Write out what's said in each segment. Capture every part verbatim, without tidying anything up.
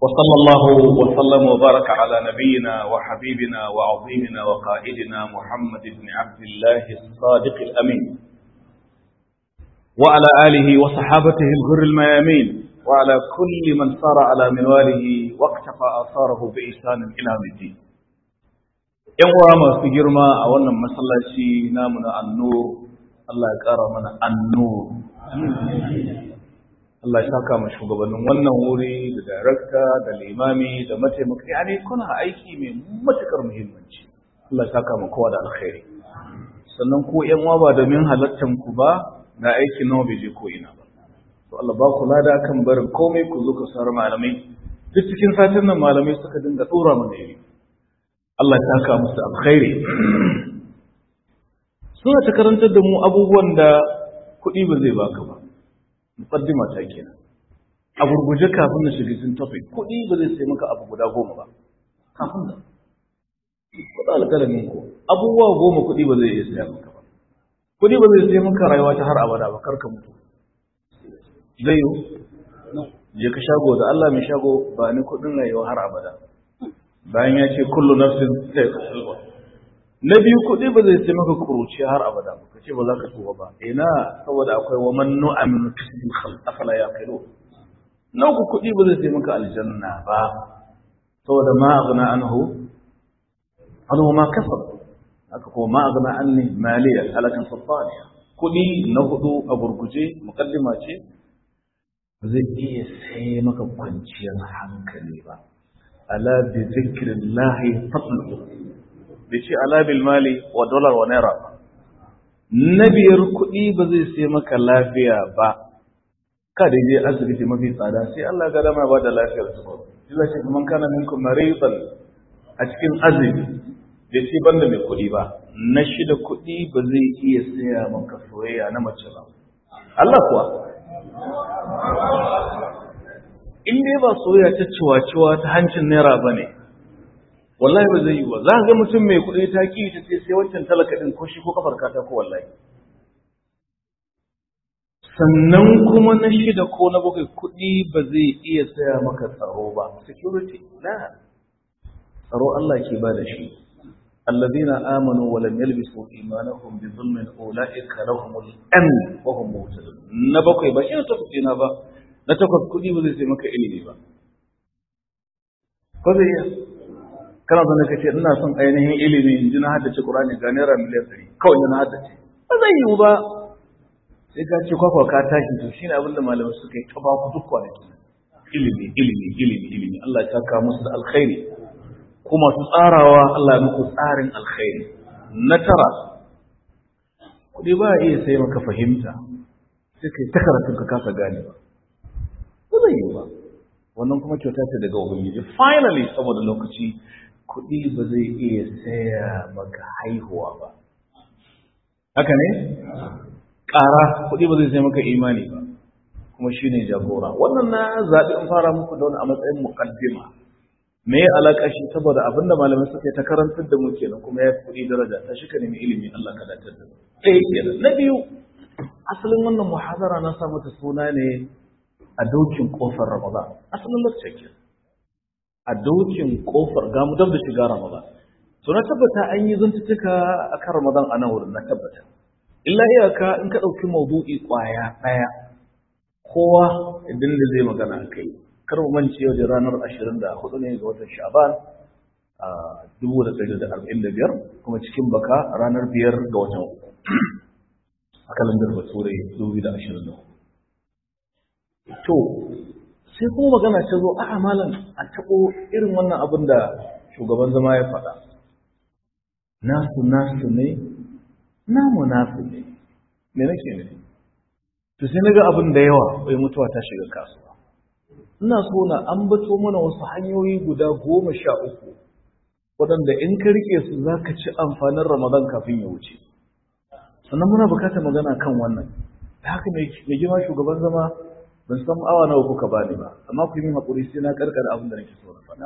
وصلى الله وسلم وبارك على نبينا وحبيبنا وعظيمنا وقائدنا محمد بن عبد الله الصادق الأمين وعلى آله وصحابته الغر الميامين وعلى كل من صار على منواله واقتفى آثاره بإحسان إلى يوم الدين. ‘Yan uwa masu girma a wannan masallaci namu na annur, Allah ya ƙara mana annur. Allah ya saka mu shugabannin wannan wuri da darakta da limami da mataimaka, yani kuna aiki mai matukar muhimmanci. Allah ya saka mu kowa da alkhairi. Sannan ku ‘yan uwa ba domin halattan ku ba, da aikin nawa bai je ko ina ba. To Allah ba ku lada kan barin komai ku zo ku sar malamai. Duk cikin satin nan malamai suka dinga tsora mana iri. Allah ya saka musu alkhairi. Suna ta karantar da mu abubuwan da kuɗi ba zai baka ba. Muqaddima ta kenan. A gurguje kafin na shiga cikin topic, kuɗi ba zai sai maka abu guda goma ba. Kafin da. Kuɗa alƙalamin ko. Abubuwa goma kuɗi ba zai iya saya maka ba. Kuɗi ba zai sai maka rayuwa ta har abada ba, kar ka mutu. Zai yi? Je ka shago da Allah mai shago ba ni kuɗin rayuwa har abada. Bayan ya ce kullu nafsin sai kasalwa. Na biyu kuɗi ba zai sai maka kuruci har abada ba, kace ba za ka tuba ba. Ina saboda akwai wa man nu'aminu tisbil khalq afala yaqilu. Na uku kuɗi ba zai sai maka aljanna ba, saboda ma aghna anhu anhu ma kasab. Haka ko ma aghna anni maliya halakan sultaniya. Kuɗi na hudu a gurguje mukaddima ce ba zai iya sai maka kwanciyar hankali ba. Ala bi zikrillahi tatlu bai ce ala bil mali wa dollar wa naira. Na biyar kuɗi ba zai sai maka lafiya ba, ka da je asibiti mafi tsada sai Allah ga dama ba da lafiyar su ko shi zai ce man kana minkum maridan a cikin azumi bai ce banda mai kuɗi ba. Na shida kuɗi ba zai iya saya maka soyayya na mace ba. Allah kuwa in dai ba soyayya ta ciwa-ciwa ta hancin naira ba ne, wallahi ba zai yi ba. Za ka ga mutum mai kuɗi ta ki ta ce sai wancan talaka ɗin ko shi ko kafar kata ko wallahi. Sannan kuma na shida ko na bakwai kuɗi ba zai iya saya maka tsaro ba. Security na tsaro Allah ke ba da shi. Allazina amanu wa lam yalbisu imanahum bi dhulmin ulaika lahumul amn wa hum muhtadun. Na bakwai ba shi ta kuɗi na ba. Na takwas kuɗi ba zai sai maka ilimi ba. Ko zai iya? Kana zan ka ce ina son ainihin ilimi in ji na haddace Qur'ani ga naira miliyan ɗari kawai na haddace. Ba zai yiwu ba. Sai ka ce kwakwa ka tashi to shine abin da malamai suka yi ta ba ku duk kwanaki. Ilimi, ilimi, ilimi, ilimi. Allah ya saka musu da alkhairi. Ko masu tsarawa Allah ya muku tsarin alkhairi. Na tara kuɗi ba iya sai maka fahimta. Sai kai ta karatun ka kasa gane ba. Ba zai yiwu ba. Wannan kuma kyauta ce daga Ubangiji. Finally saboda lokaci kuɗi ba zai iya saya maka haihuwa ba. Haka ne? Ƙara kuɗi ba zai saya maka imani ba. Kuma shi ne jagora. Wannan na zaɓi in fara muku da wani a matsayin muƙaddima. Me ya alaƙa shi saboda abin da malamai suka yi ta karantar da mu kenan kuma ya fi kuɗi daraja. Ta shi ka nemi ilimi Allah ka datar da mu. Ɗaya kenan. Na biyu, asalin wannan muhadara na sa mata suna ne a dokin ƙofar Ramadan. Asalin lokacin kenan. A dokin kofar gamu dab da shiga Ramadan. So na tabbata an yi zantuttuka a kan Ramadan a nan wurin na tabbata. Illa iyaka in ka ɗauki maudu'i ƙwaya ɗaya, kowa idan da zai magana a kai. Kar mu mance yau da ranar ashirin da hudu ne ga watan Sha'ban a dubu da ɗari da arba'in da biyar kuma cikin baka ranar biyar ga watan uku. A kalandar Bature dubu da ashirin da hudu. To, sai kuma magana ta zo a malam a taɓo irin wannan abin da shugaban zama ya faɗa. Nasu nasu ne, namu nasu ne. Me nake ne? To sai naga abin da yawa wai mutuwa ta shiga kasuwa. Ina so na ambato mana wasu hanyoyi guda goma sha uku waɗanda in ka rike su za ka ci amfanin Ramadan kafin ya wuce. Sannan muna bukatar magana kan wannan. Da haka mai girma shugaban zama ban san awa nawa kuka bani ba amma ku yi min hakuri sai na karkara abin da nake so na faɗa.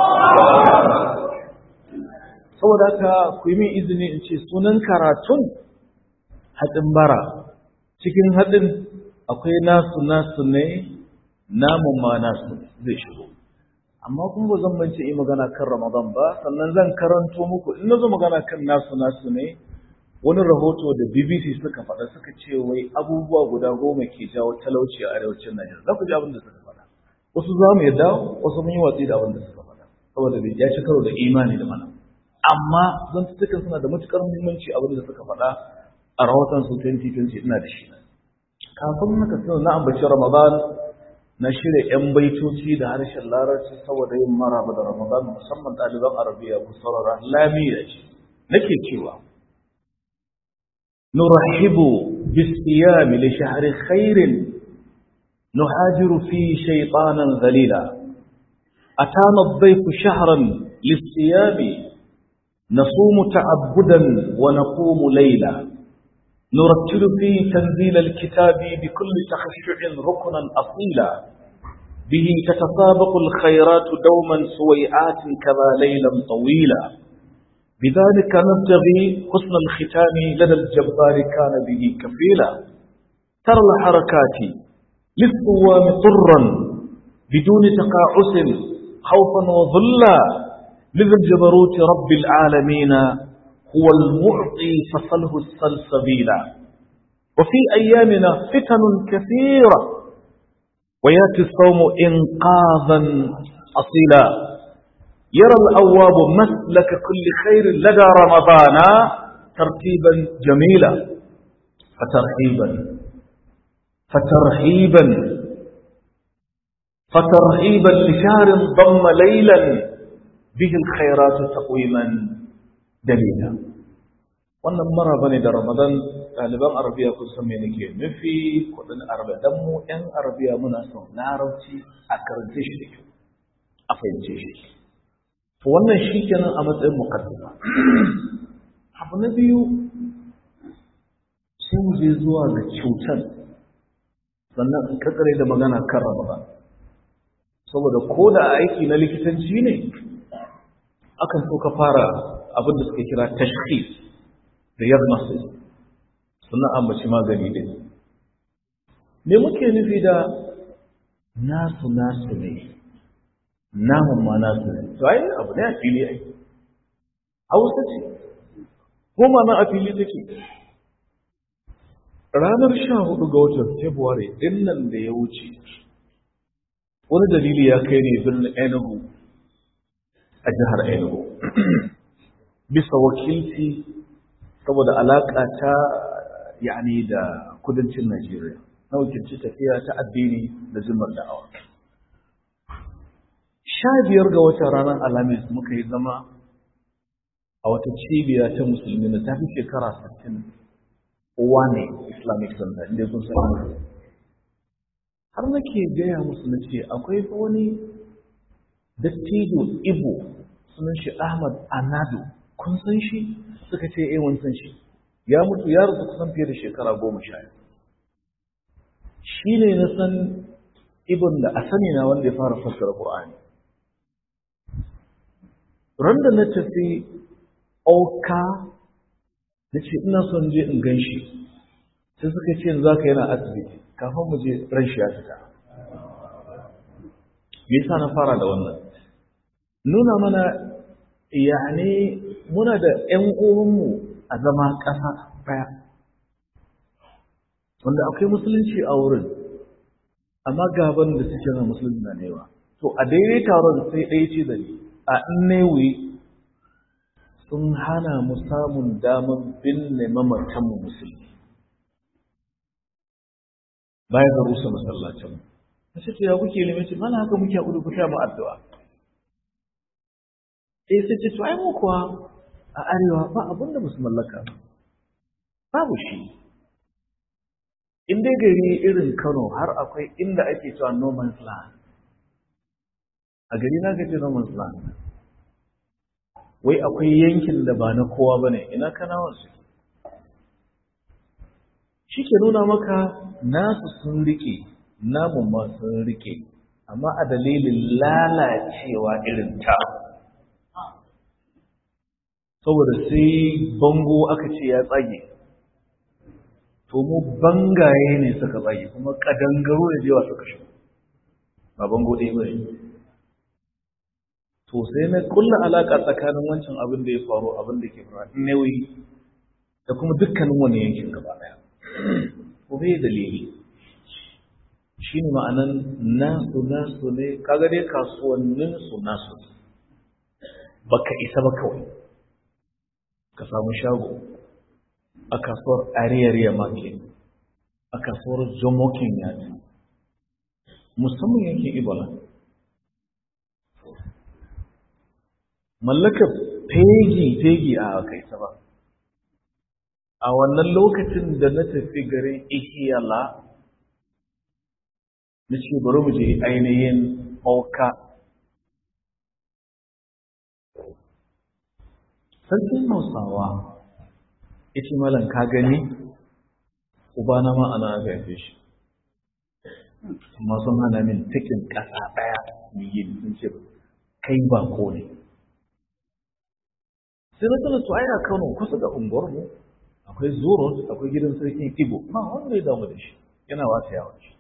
Saboda haka ku yi min izini in ce sunan karatun haɗin bara. Cikin haɗin akwai nasu nasu ne namun ma nasu zai shigo. amma kuma ba zan bance yi magana kan Ramadan ba, sannan zan karanto muku in na zo magana kan nasu nasu ne wani rahoto da B B C suka faɗa suka ce wai abubuwa guda goma ke jawo talauci a arewacin Najeriya. Za ku ji abin da suka faɗa. Wasu za mu yarda, wasu mun yi watsi da abin da suka faɗa saboda bai ya ci karo da imani da mana. Amma zantukan suna da matukar muhimmanci abin da suka faɗa a rahoton su twenty twenty ina da shi. Kafin haka sai na ambaci Ramadan na shirya 'yan baitoci da harshen larabci saboda yin maraba da Ramadan musamman ɗaliban Arabiya ku saurara lamiya ce. Nake cewa nurahibu bisiyami li shahri khairin nuhajiru fi shaytanan dhalila atana ad-dayfu shahran lis-siyami nasumu ta'abbudan wa naqumu layla نرتل فيه تنزيل الكتاب بكل تخشع ركنا أصيلا به تتسابق الخيرات دوما سويعات كذا ليلا طويلا بذلك نبتغي حسن الختام لدى الجبار كان به كفيلا ترى الحركات للصوام طرا بدون تقاعس خوفا وظلا لذا الجبروت رب العالمين هو المعطي فصله السلسبيلا وفي أيامنا فتن كثيرة وياتي الصوم إنقاذا أصيلا يرى الأواب مسلك كل خير لدى رمضان ترتيبا جميلا فترحيبا فترحيبا فترحيبا لشهر ضم ليلا به الخيرات تقويما dalila. Wannan maraba ne da Ramadan. Ɗaliban Arabiya kun san me nake nufi kuɗin Arabiya dan mu ƴan Arabiya muna son larabci a karance shi da kyau a fahimce shi. To wannan shi kenan a matsayin muqaddima. Abu na biyu sai mu je zuwa ga cutar sannan in kakare da magana kan Ramadan. Saboda ko da aiki na likitanci ne akan so ka fara abin da suka kira tashkhis da diagnosis sannan ambaci magani din. Me muke nufi da nasu nasu ne namun ma nasu ne to ai abu ne a fili ai hausa ce ko ma na a fili take. Ranar sha hudu ga watan February din nan da ya wuce wani dalili ya kai ne birnin Enugu a jihar Enugu bisa wakilci saboda alaƙa ta yani da kudancin Najeriya na wakilci tafiya ta addini da zimmar da'awa. Sha biyar ga watan ranar Alhamis muka yi zama a wata cibiya ta musulmi na tafi shekara sittin wane Islamic Center inda kun sani. Har nake gaya musu na ce akwai wani dattijo Igbo sunan shi Ahmad Anado kun san shi? Suka ce eh mun san shi. Ya mutu ya rubuta kusan fiye da shekara goma sha. Shi ne na san ibn da asani na wanda ya fara fassara Qur'ani. Ran da na tafi Auka na ce ina son je in gan shi. Sai suka ce yanzu zaka yana asibiti kafin mu je ran shi ya fita. Me yasa na fara da wannan? Nuna mana yani muna da ƴan uwanmu a zama ƙasa ɗaya wanda akwai musulunci a wurin amma gaban da suke na musulunci na newa. To a daidai taron sai ɗaya ce da ni a Nnewi sun hana mu samun damar binne mamatanmu musulmi baya ga rusa masallacinmu. Na ce ya kuke ne mace mana haka muke haƙuri ku sha mu addu'a. Eh sai ce to ai mu kuwa a arewa ba abin da musu mallaka babu shi. In dai gari irin Kano har akwai inda ake cewa no man's land. A gari na kace no man's land. Wai akwai yankin da ba na kowa bane ina Kanawa su. Shi ke nuna maka nasu sun rike namu ma sun rike amma a dalilin lalacewa irin ta. Saboda sai bango aka ce ya tsage to mu bangaye ne suka tsage kuma kadangaro da jewa suka shigo ba bango ɗaya bane. to sai na kulla alaka tsakanin wancan abin da ya faru abin da ke faru nauyi da kuma dukkanin wani yankin gaba daya ko bai dalili shine ma'anan nasu nasu ne kaga dai kasuwannin su nasu baka isa ba kawai ka samu shago a kasuwar ariyariya market a kasuwar jomokin yati musamman yankin ibola mallakar fegi-fegi a kai ta ba a wannan lokacin da na tafi garin ihiyala na ce bari mu je ainihin auka sarkin hausawa ya ce malam ka gani ubana ma ana haife shi amma sun hana min cikin ƙasa ɗaya yi sun ce kai ba ko ne sai na tana tuwaye a kano kusa da unguwarmu akwai zoro akwai gidan sarkin igbo ba wanda ya damu da shi yana wata yawon shi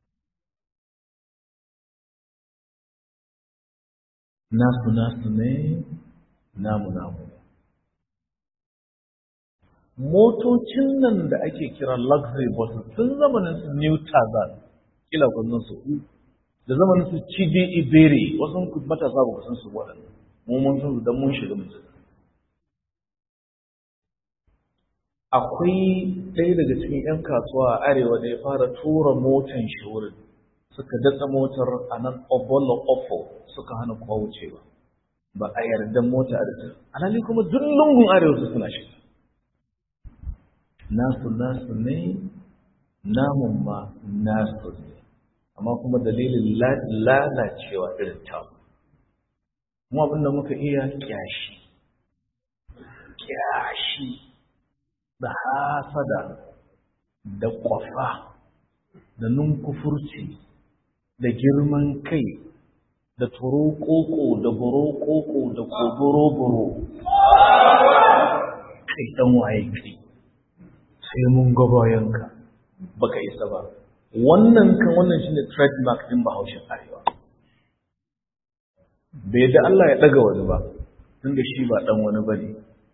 nasu nasu ne namu namu motocin nan da ake kira luxury buses tun zamanin su new tarzan kila kunnan su da zamanin su chidi iberi wasu matasa ba kusan su waɗanda mu mun san dan mun shiga musu akwai ɗaya daga cikin 'yan kasuwa a arewa da ya fara tura motan shi wurin suka datsa motar a nan obolo ofo suka hana kowa wucewa ba a yarda mota a da alhali kuma duk lungun arewa su suna shiga nasu nasu ne namun ma nasu ne amma kuma dalilin lalacewa irin tamu mu abinda muka iya kyashi kyashi da hasada da kwafa da nunkufurci da girman kai da turo koko da boro koko da koboro boro kai dan waye kai sai mun ga bayanka baka isa ba wannan kan wannan shine trademark din Bahaushen Arewa bai da Allah ya daga wani ba tunda shi ba dan wani bane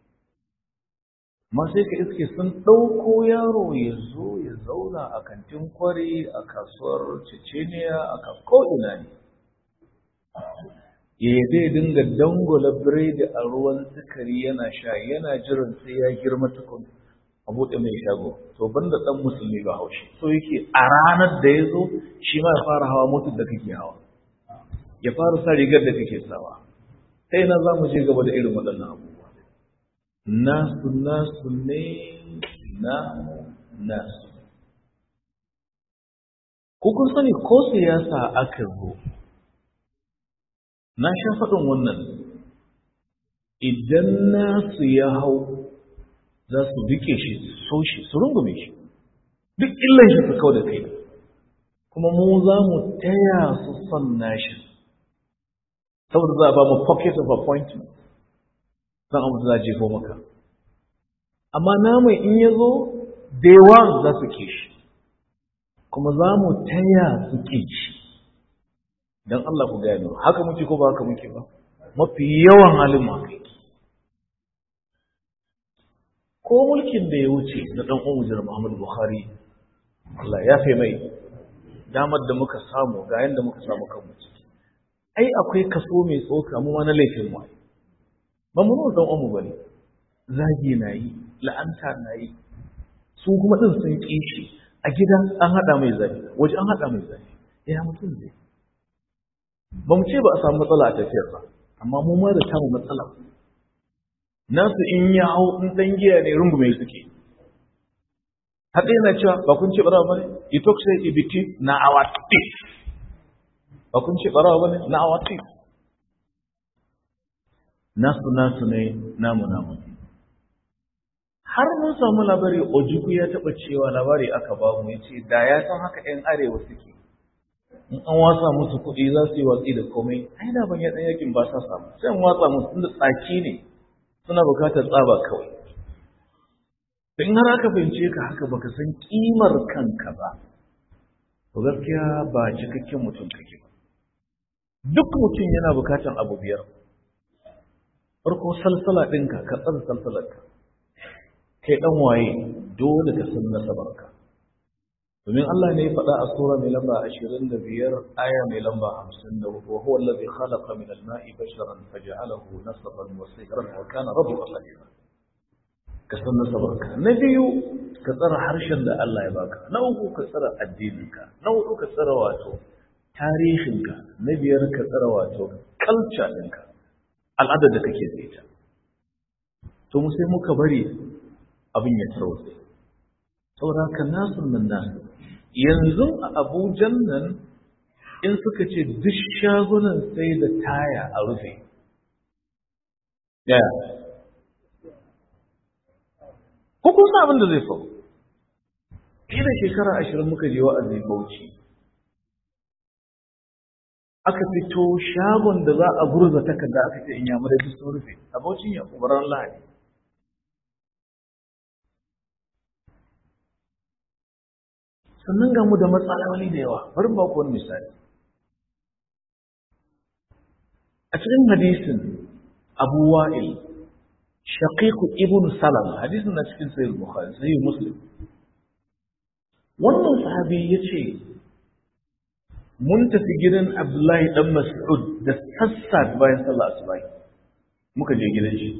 ma sai ka iske sun ɗauko yaro ya zo ya zauna a kantin kwari a kasuwar Ceceniya a ko'ina ne ya zai dinga dangola biredi a ruwan sukari yana sha yana jiran sai ya girma tukun a buɗe mai shago to banda ɗan musulmi ba haushi so yake a ranar da ya zo shi ma ya fara hawa motar da kake hawa ya fara sa rigar da kake sawa sai na za mu je gaba da irin waɗannan abu nasu nasu ne na nasu kun sani ko siyasa aka zo na sha faɗin wannan idan nasu ya hau za su rike shi so shi su rungume shi duk illan shi su kau da kai kuma mu za mu taya su son nashi saboda za a ba mu pocket of appointment zan abu za a jefo maka amma namun in ya zo dewa za su ke shi kuma za mu taya su ke shi don Allah ku gano haka muke ko ba haka muke ba mafi yawan halin makai ko mulkin da ya wuce na ɗan umar Muhammadu Buhari Allah ya fi mai damar da muka samu ga yadda muka samu kanmu ciki ai akwai kaso mai tsoka mu ma na laifin mu ba mu nuna dan umu bane zagi na yi la'anta na yi su kuma din sun kishi a gidan an hada mai zafi waje an hada mai zafi ya mutum ne ba mu ce ba a samu matsala a tafiyar ba amma mu ma da samu matsala nasu in ya hau in dan giya ne rungume suke haɗe yana cewa ba kun ce barawa bane you talk say ibiti na our thief ba kun ce barawa bane na our thief nasu nasu ne namu namu har mun samu labari Ojukwu ya taɓa cewa labari aka ba mu yace da ya san haka ƴan arewa suke in an watsa musu kuɗi za su yi watsi da komai ai da ban ya ɗan yakin ba sa samu sai an watsa musu tunda tsaki ne suna bukatar tsaba kawai in har aka fahimce ka haka baka san kimar kanka ba to gaskiya ba cikakken mutum kake ba duk mutum yana bukatar abu biyar farko salsala ɗinka ka tsara salsalarka kai ɗan waye dole ka san nasabarka domin Allah ne ya faɗa a sura mai lamba ashirin da biyar aya mai lamba hamsin da hudu wa huwa allazi khalaqa min al-ma'i basharan faj'alahu nasaban wa sihran wa kana rabbuka qadira ka san nasabarka na biyu ka tsara harshen da Allah ya baka na uku ka tsara addininka na hudu ka tsara wato tarihinka na biyar ka tsara wato culture ɗinka al'adar da kake da ita to mu sai muka bari abin ya tarwatsa saboda haka nasu nan nasu yanzu a Abujan nan in suka ce duk shagunan sai da taya a rufe ya ko kun san abin da zai faru kila shekara ashirin muka je wa'azi Bauchi aka fito shagon da za a gurza takarda aka ce in ya mura duk sun rufe a Bauchin ya kubaran Lahadi sannan ga mu da matsaloli da yawa bari ba ku wani misali a cikin hadisin Abu Wa'il Shaqiq ibn Salam hadisin na cikin sahih Bukhari sahih Muslim wannan sahabi yace mun tafi gidan Abdullahi dan Mas'ud da sassa bayan sallar asuba muka je gidan shi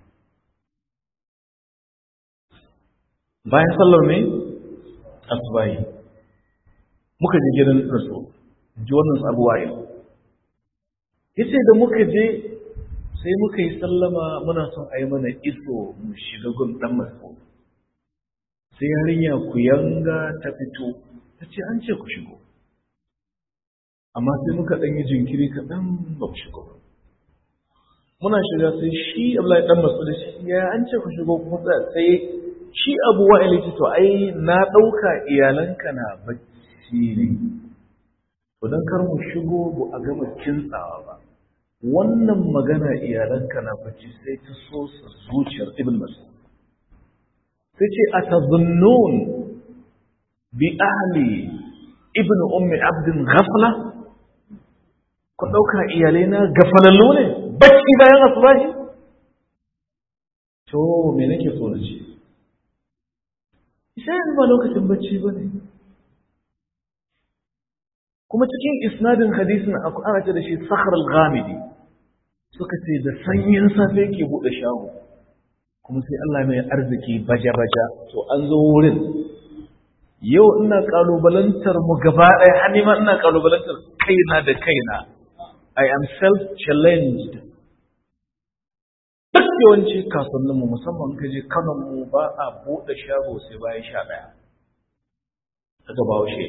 bayan sallar ne asuba muka je gidan Rasul ji wannan Abu Wa'il yace da muka je sai muka yi sallama muna son a yi mana iso mu shiga gun dan Mas'ud sai yarinya ku yanga ta fito ta ce an ce ku shigo amma sai muka ɗan yi jinkiri kaɗan ba ku shigo ba muna shiga sai shi Abdullahi dan Mas'ud shi ya an ce ku shigo kuma sai shi Abu Wa'il ce to ai na ɗauka iyalanka na bacci ne to dan kar mu shigo bu a gama kintsawa ba wannan magana iyalanka na bacci sai ta so zuciyar Ibn Mas'ud sai ce atazunnun bi ahli ibn ummi abdin ghafla ku dauka iyalai na gafalallu ne bacci bayan asubahi to me nake so na ce sai ba lokacin bacci bane kuma cikin isnadin hadisin akwai ana ce da shi Sakhr al-Ghamidi suka ce da sanyin safe yake bude shago kuma sai Allah mai arziki baja-baja to an zo wurin yau ina kalubalantar mu gaba ɗaya har ma ina kalubalantar kaina da kaina I am self-challenged duk yawanci kasuwannin mu musamman ka je Kano mu ba a buɗe shago sai bayan sha ɗaya daga bawo shi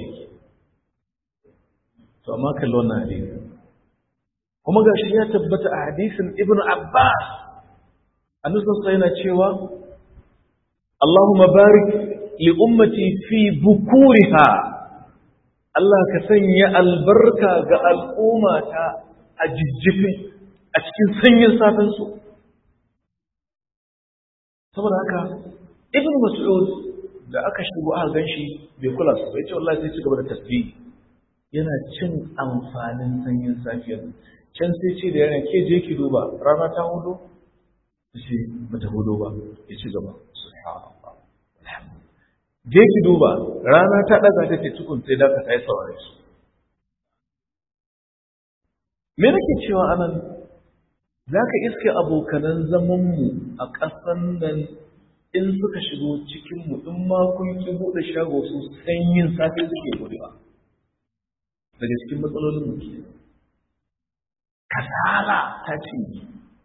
to amma kallo na hadisi kuma gashi ya tabbata a hadisin Ibn Abbas annabi yana cewa Allahumma barik li ummati fi bukuriha Allah ka sanya albarka ga al'ummata a jijjifi a cikin sanyin safin su saboda haka Ibn Mas'ud da aka shigo aka ganshi bai kula su bai ce wallahi sai ci gaba da tasbih yana cin amfanin sanyin safiyar can sai ce da yana ke je ki duba rana ta hudu shi bata hudu ba ya ci gaba subhanallah je ki duba rana ta daga ta ce tukun sai da ka sai saurare su me nake cewa anan zaka iske abokanan zaman mu a ƙasan nan in suka shigo cikin mu in ma kun ki bude shago su sanyin safe suke budewa daga cikin matsalolin mu ke kasala ta cinye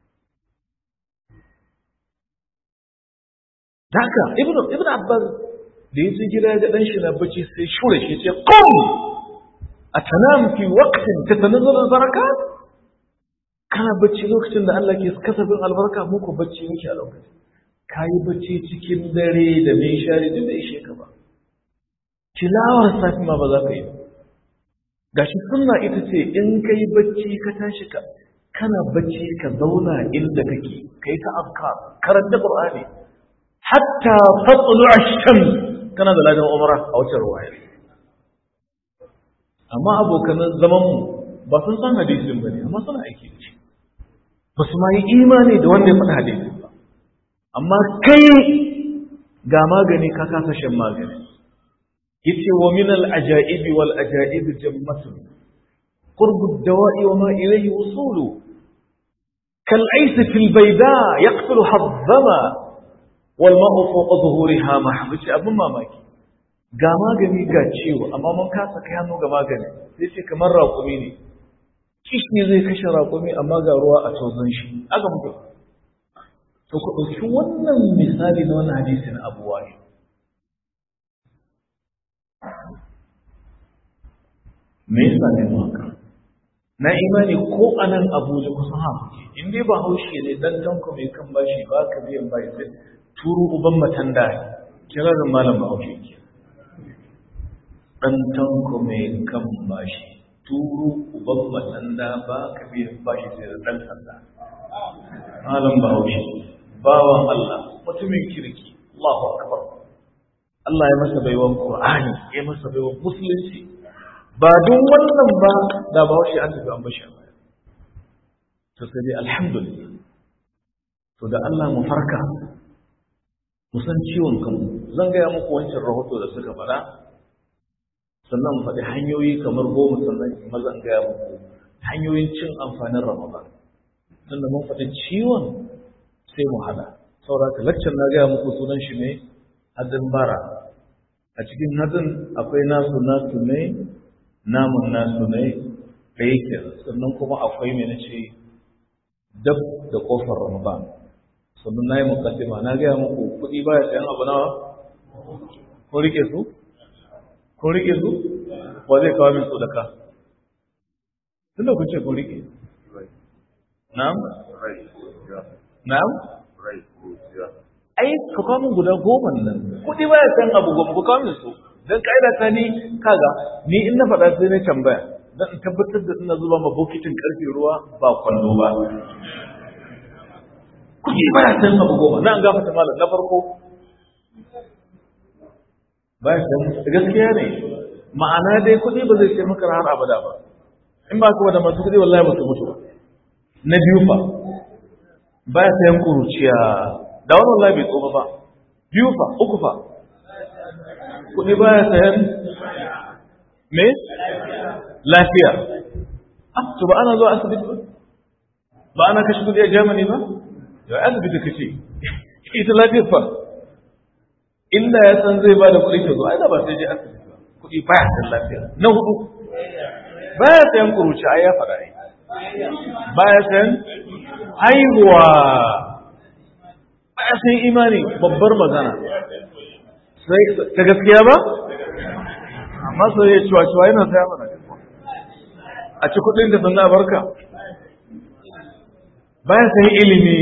Daka Ibn Ibn Abbas da yace gida da dan shi na bacci sai shure shi ce qum atanam fi waqtin tatanazzalu albarakat kana bacci lokacin da Allah ke kasafin albarka muku bacci yake a lokacin kai bacci cikin dare da mai shari duk da ishe ka ba tilawar safi ma ba za ka yi gashi sunna ita ce in kai bacci ka tashi ka kana bacci ka zauna inda kake kai ta afkar karanta Qur'ani hatta tatlu ash-shams kana da ladan umra a wacce ruwaya amma abokan zaman mu ba sun san hadisin bane amma suna aiki da shi ba su ma yi imani da wanda ya faɗi hadisin ba, amma kai ga magani ka kasa shan magani. yace wa min al ajaibi wal ajaib jammatun qurbu ad-dawa'i wa ma ilayhi wusulu kal ais fil bayda yaqtulu hadhama wal ma'u fawqa dhuhuriha mahbus. abun mamaki ga magani ga ciwo amma mun kasa kai hannu ga magani. sai ce kamar raƙumi ne, kishi zai kashe raƙumi amma ga ruwa a tozon shi aka mutu. to ku ɗauki wannan misali na wannan hadisi na Abu Wa'il. me yasa ne haka? na imani ko anan Abuja kusan haka in dai ba haushi ne dan tanko mai kan bashi ba ka biyan bai sai turu uban matanda kira da malam Bahaushe ke dan tanko mai kan bashi turu uban matanda ba ka biyan bashi sai da dan sanda. malam Bahaushe bawan Allah mutumin kirki, Allahu akbar. Allah ya masa baiwan Qur'ani, ya masa baiwan musulunci. ba don wannan ba da Bahaushe an tafi an bashi a baya. to sai dai alhamdulillah. to da Allah mu farka mu san ciwon kanmu. zan gaya muku wancan rahoto da suka fara, sannan mu faɗi hanyoyi kamar goma, sannan maza an gaya muku hanyoyin cin amfanin Ramadan. tunda mun faɗi ciwon sai mu hada. saboda lakcin na gaya muku sunan shi ne hadin bara. a cikin hadin akwai nasu nasu ne, namun nasu ne da yake, sannan kuma akwai mai nace dab da kofar Ramadan. sannan na yi mukaddima na gaya muku kuɗi baya sayan abu nawa. ko rike su ko rike su wa zai kawo min su da ka tunda kun ce ko rike. na'am na'am ai ka kawo min guda goma nan. kuɗi baya sayan abu goma ku kawo min su. dan kaida ta ni kaga ni in na faɗa sai na tambaya dan in tabbatar da ina zuba ma bokitin karfe ruwa ba kwando ba. kuɗi baya sayan abu goma na an gafata malam. na farko baya sayan gaskiya ne, ma'ana dai kuɗi ba zai sai maka har abada ba. in ba ka da masu kuɗi wallahi ba su mutu ba. na biyu fa baya sayan kuruciya, da wannan wallahi bai tsoma ba. biyu fa uku fa kuɗi baya sayan me lafiya. ah to ba ana zuwa asibiti ba ba ana kashe kuɗi a Germany ba. yau asibiti kace ita lafiyar fa inda ya san zai bada kuɗi ta zo ai da ba sai je asibiti ba. kuɗi baya sayan lafiya. na hudu baya sayan kuruci ai ya faɗa ai baya sayan haihuwa, baya sayan imani. babbar magana sai ta gaskiya ba, amma sai ya ciwa ciwa yana saya mana a ci kuɗin da sannan barka. baya sayan ilimi,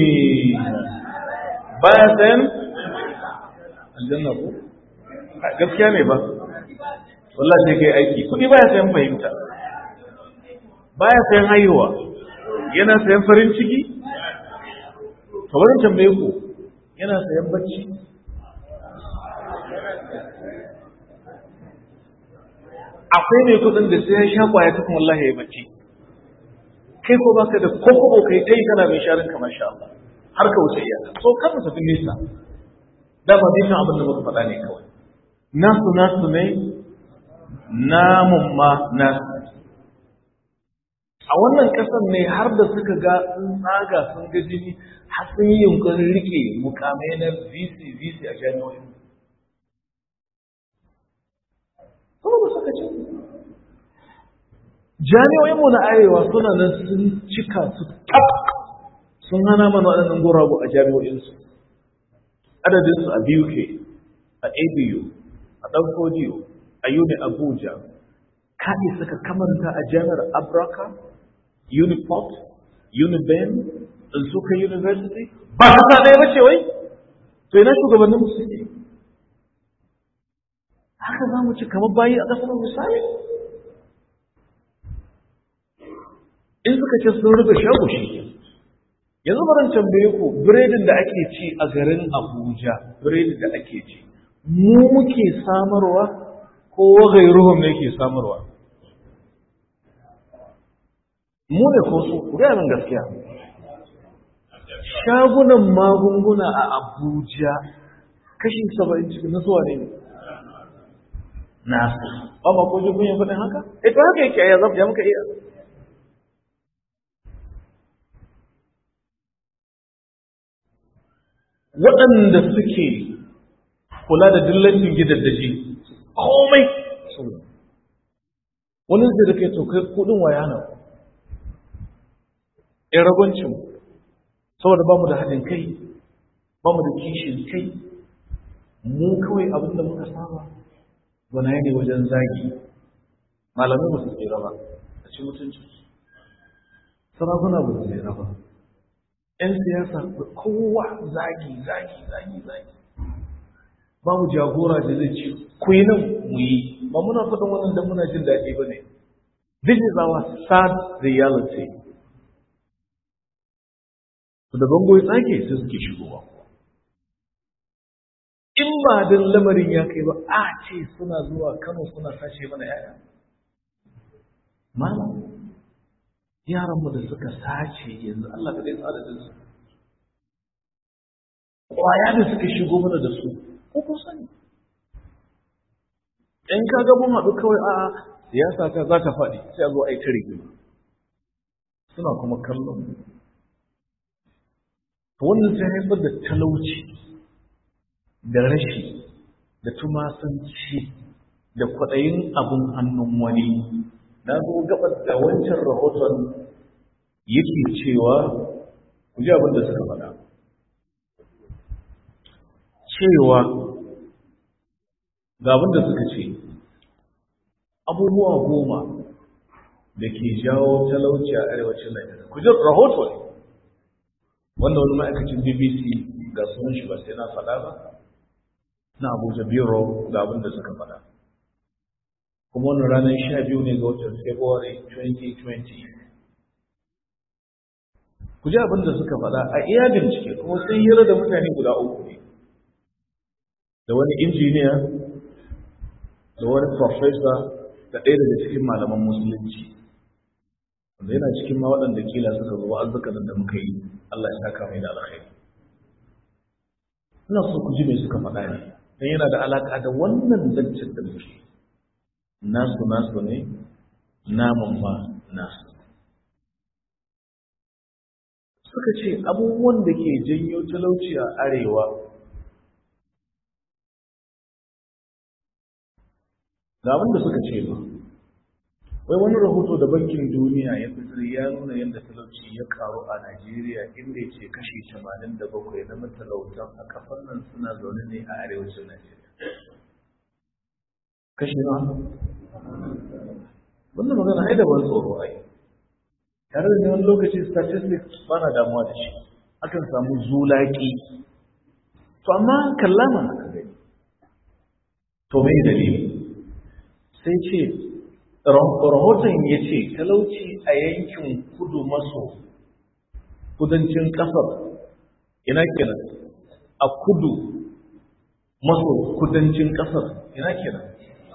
baya sayan aljanna ko gaskiya ne ba wallahi sai kai aiki. kuɗi baya sayan fahimta, baya sayan haihuwa, yana sayan farin ciki. to bari tambaye ku, yana sayan bacci? akwai mai kuɗin da sai ya sha kwaya tukun wallahi ya bacci. kai ko baka da ko ko kai tai kana mai sharin kamar sha Allah har ka wuce iya. so kan mu tafi nisa da ba dai abin da muka faɗa ne kawai. nasu nasu ne, namun ma nasu. a wannan ƙasar ne har da suka ga sun tsaga sun ga jini har sun yi yunkurin rike mukamai na V C V C a jami'o'i. kuma ba suka ce jami'o'inmu na arewa suna nan sun cika su tab sun hana mana waɗannan guragu a jami'o'insu. adadinsu a B U K, a A B U, a Ɗanfodiyo, a Uni Abuja, kaɗe suka kamanta a jami'ar Abraka, Uniport, Uniben, Nsuka University, ba ta sa ɗaya bace wai? To ina shugabannin musu ne? Haka za mu ci kamar bayi a ƙasar misali? In suka ce sun rufe shago shi. Yanzu baran tambaye ku, biredin da ake ci a garin Abuja, biredin da ake ci, mu muke samarwa ko wagairuhum ne ke samarwa? mu ne ko su ku gaya min gaskiya shagunan magunguna a Abuja kashi saba'in cikin na suwa ne nasu ba ma ko kun yi faɗin haka eh to haka yake ya zafi ya muka iya waɗanda suke kula da dillancin gidaddaji komai wani zai da kai to kai kudin waya na in ragwancin saboda ba mu da haɗin kai ba mu da kishin kai mu kawai abin da muka saba gwana ne wajen zagi malamai ba su tsira ba a ci mutunci sarakuna ba su tsira ba ‘yan siyasa kowa zagi zagi zagi zagi babu jagora da zai ce ku yi nan mu yi ba muna faɗin wannan da muna jin daɗi ba ne this is our sad reality da bango ya tsage sai suke shigowa in ba don lamarin ya kai ba a ce suna zuwa Kano suna sace mana yaya malam yaranmu da suka sace yanzu Allah ka dai tsara da su kwaya da suka shigo mana da su ko kun sani in ka ga mun haɗu kawai a siyasa ta za ta faɗi sai a zo a yi ta rigima suna kuma kallon mu wannan ta haifar da talauci da rashi da tumasanci da kwaɗayin abin hannun wani na zo gabar da wancan rahoton yake cewa ku ji abin da suka faɗa cewa ga abin da suka ce abubuwa goma da ke jawo talauci a arewacin Najeriya ku ji rahoto ne wanda wani ma'aikacin B B C ga sunan shi ba sai na faɗa ba na Abuja Bureau ga abin da suka faɗa kuma wannan ranar sha biyu ne ga watan February twenty twenty. Ku ji abin da suka faɗa a iya bincike kuma sun hira da mutane guda uku ne. Da wani injiniya, da wani professor, da ɗaya daga cikin malaman musulunci. Wanda yana cikin ma waɗanda kila suka zo wa'azzukan da muka yi, Allah ya saka mai da alkhairi. Ina so ku ji me suka faɗa ne, don yana da alaƙa da wannan zancen da muke. Nasu nasu ne, namun ma nasu. Suka ce abubuwan da ke janyo talauci a arewa ga abin da suka ce ba. Wai wani rahoto da bankin duniya ya fitar ya nuna yadda talauci ya karu a Najeriya inda ya ce kashi tamanin da bakwai na matalautan a kafar nan suna zaune ne a arewacin Najeriya. Kashi na? Wannan magana ai da ban tsoro ai. Tare da wani lokaci statistics ba na damuwa da shi. Akan samu zulaki. To amma kallama haka gani. To mai dalili? Sai ce rahoton ya ce talauci a yankin kudu maso kudancin ƙasar ina kenan a kudu maso kudancin ƙasar ina kenan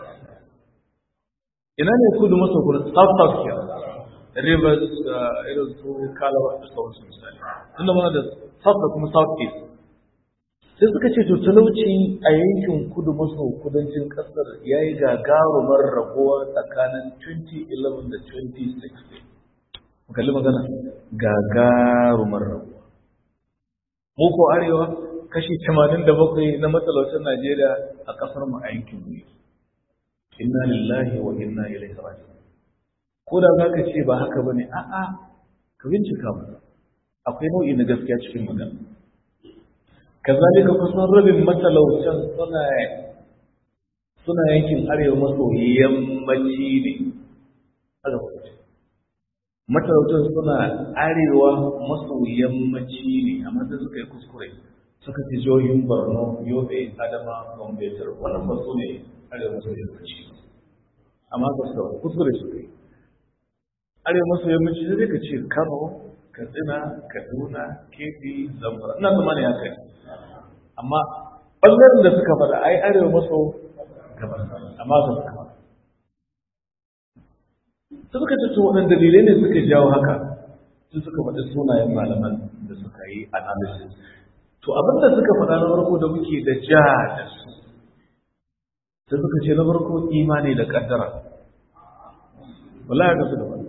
ina ne kudu maso kudancin south south kenan rivers irin su kalawa da sauransu misali tunda muna da south da kuma south east sai suka ce to talauci a yankin kudu maso kudancin kasar ya yi gagarumar rabuwa tsakanin twenty eleven da twenty sixteen. Kalli magana gagarumar rabuwa. Mu ko arewa kashi tamanin da bakwai na matsalautar Najeriya a kasar mu a yankin mu. Inna lillahi wa inna ilaihi raji'un. Ko da zaka ce ba haka bane a'a ka bincika mu. Akwai nau'i na gaskiya cikin magana. Kazalika kusan rabin matalautan suna suna yankin arewa maso yammaci ne. Matalautan suna arewa maso yammaci ne, amma sai suka yi kuskure. Suka ci jihohin Borno, Yobe, Adama, Gombe, Tar wannan ba su ne arewa maso yammaci. Amma ka suka kuskure suka yi. Arewa maso yammaci sai ka ce Kano, Katsina, Kaduna, Kebbi, Zamfara. Ina tsammanin ya kai. Amma ɓangaren da suka faɗa ai arewa maso gabas amma su suka faɗa. Suka ce to waɗanda dalilai ne suka jawo haka su suka faɗi sunayen malaman da suka yi analysis. To abin da suka faɗa na farko da muke da ja da su, sai suka ce na farko imani da kaddara. Wallahi ga su da wani.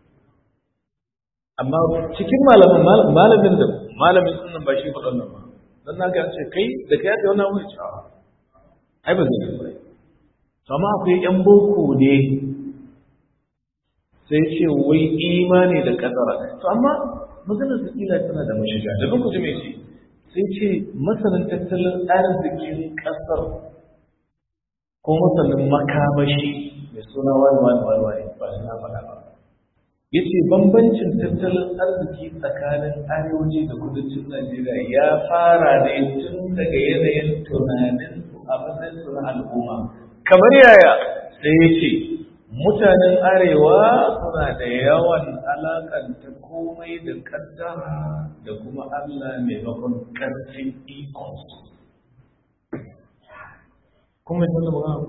Amma cikin malamin malamin da malamin sunan ba shi faɗan nan ba. Dan na ga ce kai da kai da wannan wani ce ai ba zai yi ba. To amma akwai yan boko ne sai ce wai imani da kaddara. To amma maganar su kila tana da mashiga. Da ku ji me ce? Sai ce masanin tattalin arzikin kasar ko masanin makamashi mai suna wani wani wani wani ba su na faɗa ba. Ya ce bambancin tattalin arziki tsakanin arewaci da kudancin Najeriya ya fara ne tun daga yanayin tunanin a matsayin su na al'umma. Kamar yaya sai ya ce mutanen arewa suna da yawan alakanta komai da kaddara da kuma Allah maimakon ƙarfin iko. Kuma yi tunda magana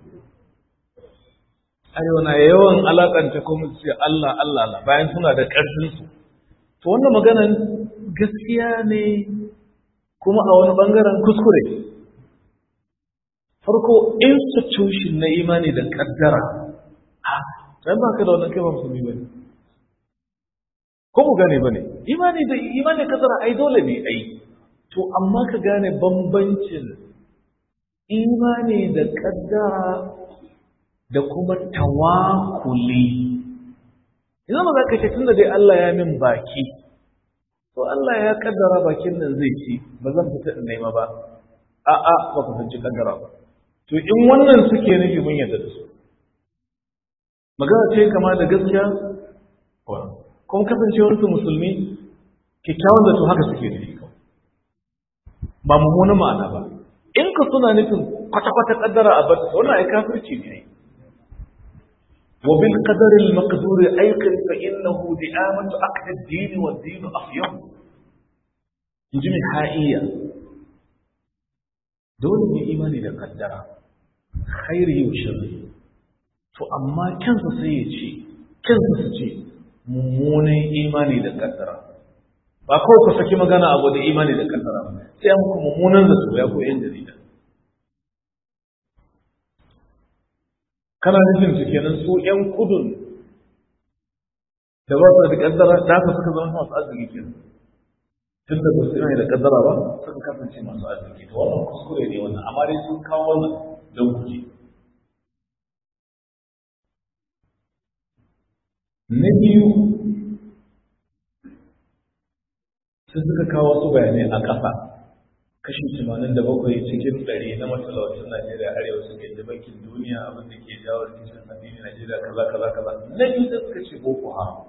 arewa na yawan alakanta komai su ce Allah Allah Allah bayan suna da ƙarfinsu. To wannan maganan gaskiya ne kuma a wani ɓangaren kuskure. Farko institution na imani da kaddara sai ba ka da wannan kai ba musulmi bane ko mu gane bane imani da imani kadara ai dole ne ai to amma ka gane bambancin imani da kaddara da kuma tawakkuli idan ba za ka ce tunda dai Allah ya min baki to Allah ya kaddara bakin nan zai ci ba zan fita in nema ba a a ba ka san kaddara ba to in wannan suke nufi mun yadda da su magana ce kama da gaskiya kuma kasancewar su musulmi kyakkyawan da to haka suke nufi ba mummunan ma'ana ba in ka suna nufin kwata-kwata kaddara a bata wannan ai kafirci ne wa bil qadari al maqdur ayqin fa innahu di'amatu aqd ad-din wa ad-din afyam inji mai ha'iya dole ne imani da kaddara khairi wa sharri to amma kansa sai ya ce kansa su ce mummunan imani da kaddara ba kawai ku saki magana abu da imani da kaddara sai an muku mummunan da su ya ko yan jarida kana nufin su kenan su yan kudun da ba su da kaddara da haka suka zama masu arziki kenan tun da ba su imani da kaddara ba suka kasance masu arziki to wannan kuskure ne wannan amma dai sun kawo wannan don guje na biyu sun suka kawo su bayanai a ƙasa kashi tamanin da bakwai cikin ɗari na matalaucin Najeriya arewa suke da bankin duniya abin da ke jawo rikicin addini Najeriya kaza kaza kaza na biyu sai suka ce boko haram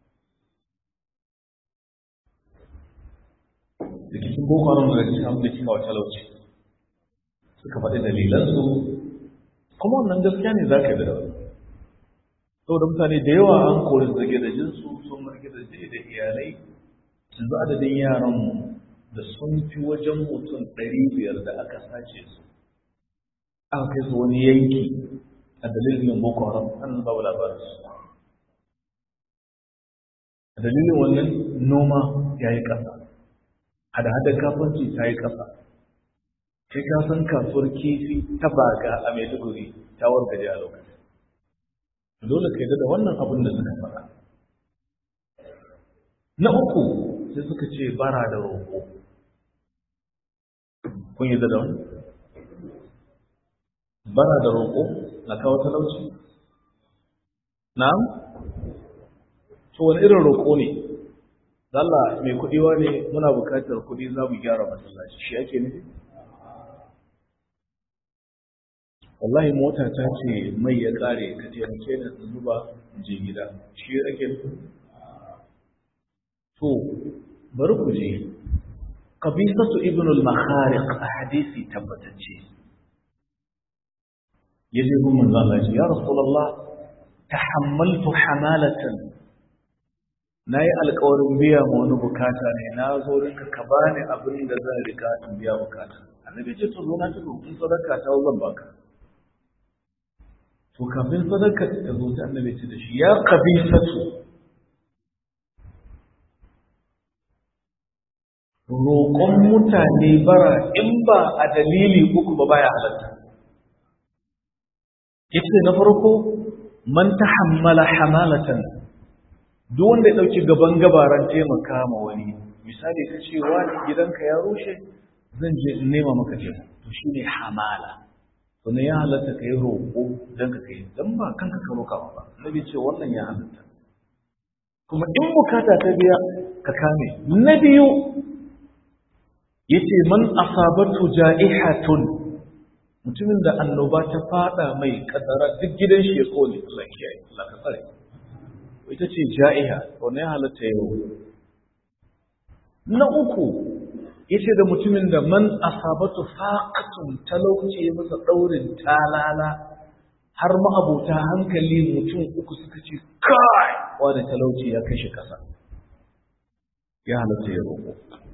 rikicin boko haram da rikicin abin da ke kawo talauci suka faɗi dalilansu kuma wannan gaskiya ne za ka yi da wani saboda mutane da yawa an kori zage da jinsu sun marge da da iyalai yanzu adadin yaranmu da sun fi wajen mutum ɗari biyar da aka sace su aka kai su wani yanki a dalilin boko haram an babu labarin su a dalilin wannan noma ya yi ƙasa hada-hadar kafanci ta yi ƙasa sai ka san kasuwar kifi ta baga a maiduguri ta wargaje a lokacin dole ka yi da wannan abin da suka faɗa na uku sai suka ce bara da roƙo kun yi da wani bara da roƙo na kawo talauci na'am to wani irin roƙo ne Allah mai kuɗiwa ne muna buƙatar kuɗi za mu gyara masallaci shi ake nufi wallahi mota ta ce mai ya ƙare ka taimake ni in zuba je gida shi ake nufi to bari ku je qabisatu ibn al-makhariq a hadisi tabbatacce yaje gun manzo Allah ya rasulullah tahammaltu hamalatan nayi alƙawarin biya ma wani bukata ne na zo rinka ka bani abin da zan rika in biya bukata annabi ce to zo na ta in sadaka ta zan baka to kafin sadaka ta zo ta annabi ce da shi ya qabisatu roƙon mutane bara in ba a dalili uku ba baya halatta. Yace na farko man tahammala hamalatan, duk wanda ya dauki gaban gabaran taimaka ma wani, misali ka ce wani gidanka ya rushe zan je in nema maka taimako, to shine hamala. To ne ya halatta kai roƙo dan ka kai dan ba kanka ka roƙa ba. Nabi ce wannan ya halatta. Kuma in bukata ta biya ka kame. Na biyu yace man asabatu ja'ihatun, mutumin da annoba ta fada mai kadara duk gidan shi ya kone, Allah ya kiyaye, Allah ka tsare. Ita ce ja'iha, wannan ya halatta yau. Na uku yace da mutumin da man asabatu faqatun, talauci ya masa daurin talala har ma'abuta hankali mutum uku suka ce kai wanda talauci ya kashe kasa, ya halatta ya roƙo.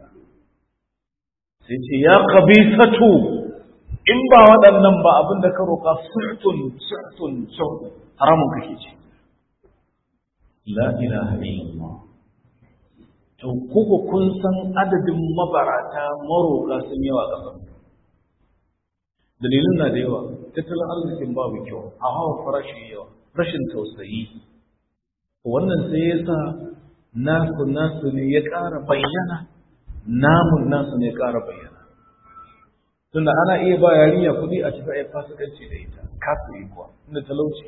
Sai ce ya qabisatu, in ba waɗannan ba abin da ka roƙa suhtun suhtun suhtun haramun kake ce. La ilaha illallah. To kuka kun san adadin mabarata maroƙa sun yawa ƙasar. Dalilin na da yawa, tattalin arzikin babu kyau, a hawa farashi yawa, rashin tausayi. Wannan sai ya sa nasu nasu ne ya ƙara bayyana, namun nasu ne ya ƙara bayyana. Tunda ana iya ba yarinya kuɗi a cikin ayyar fasikanci da ita, kasu yi kuwa, inda talauci.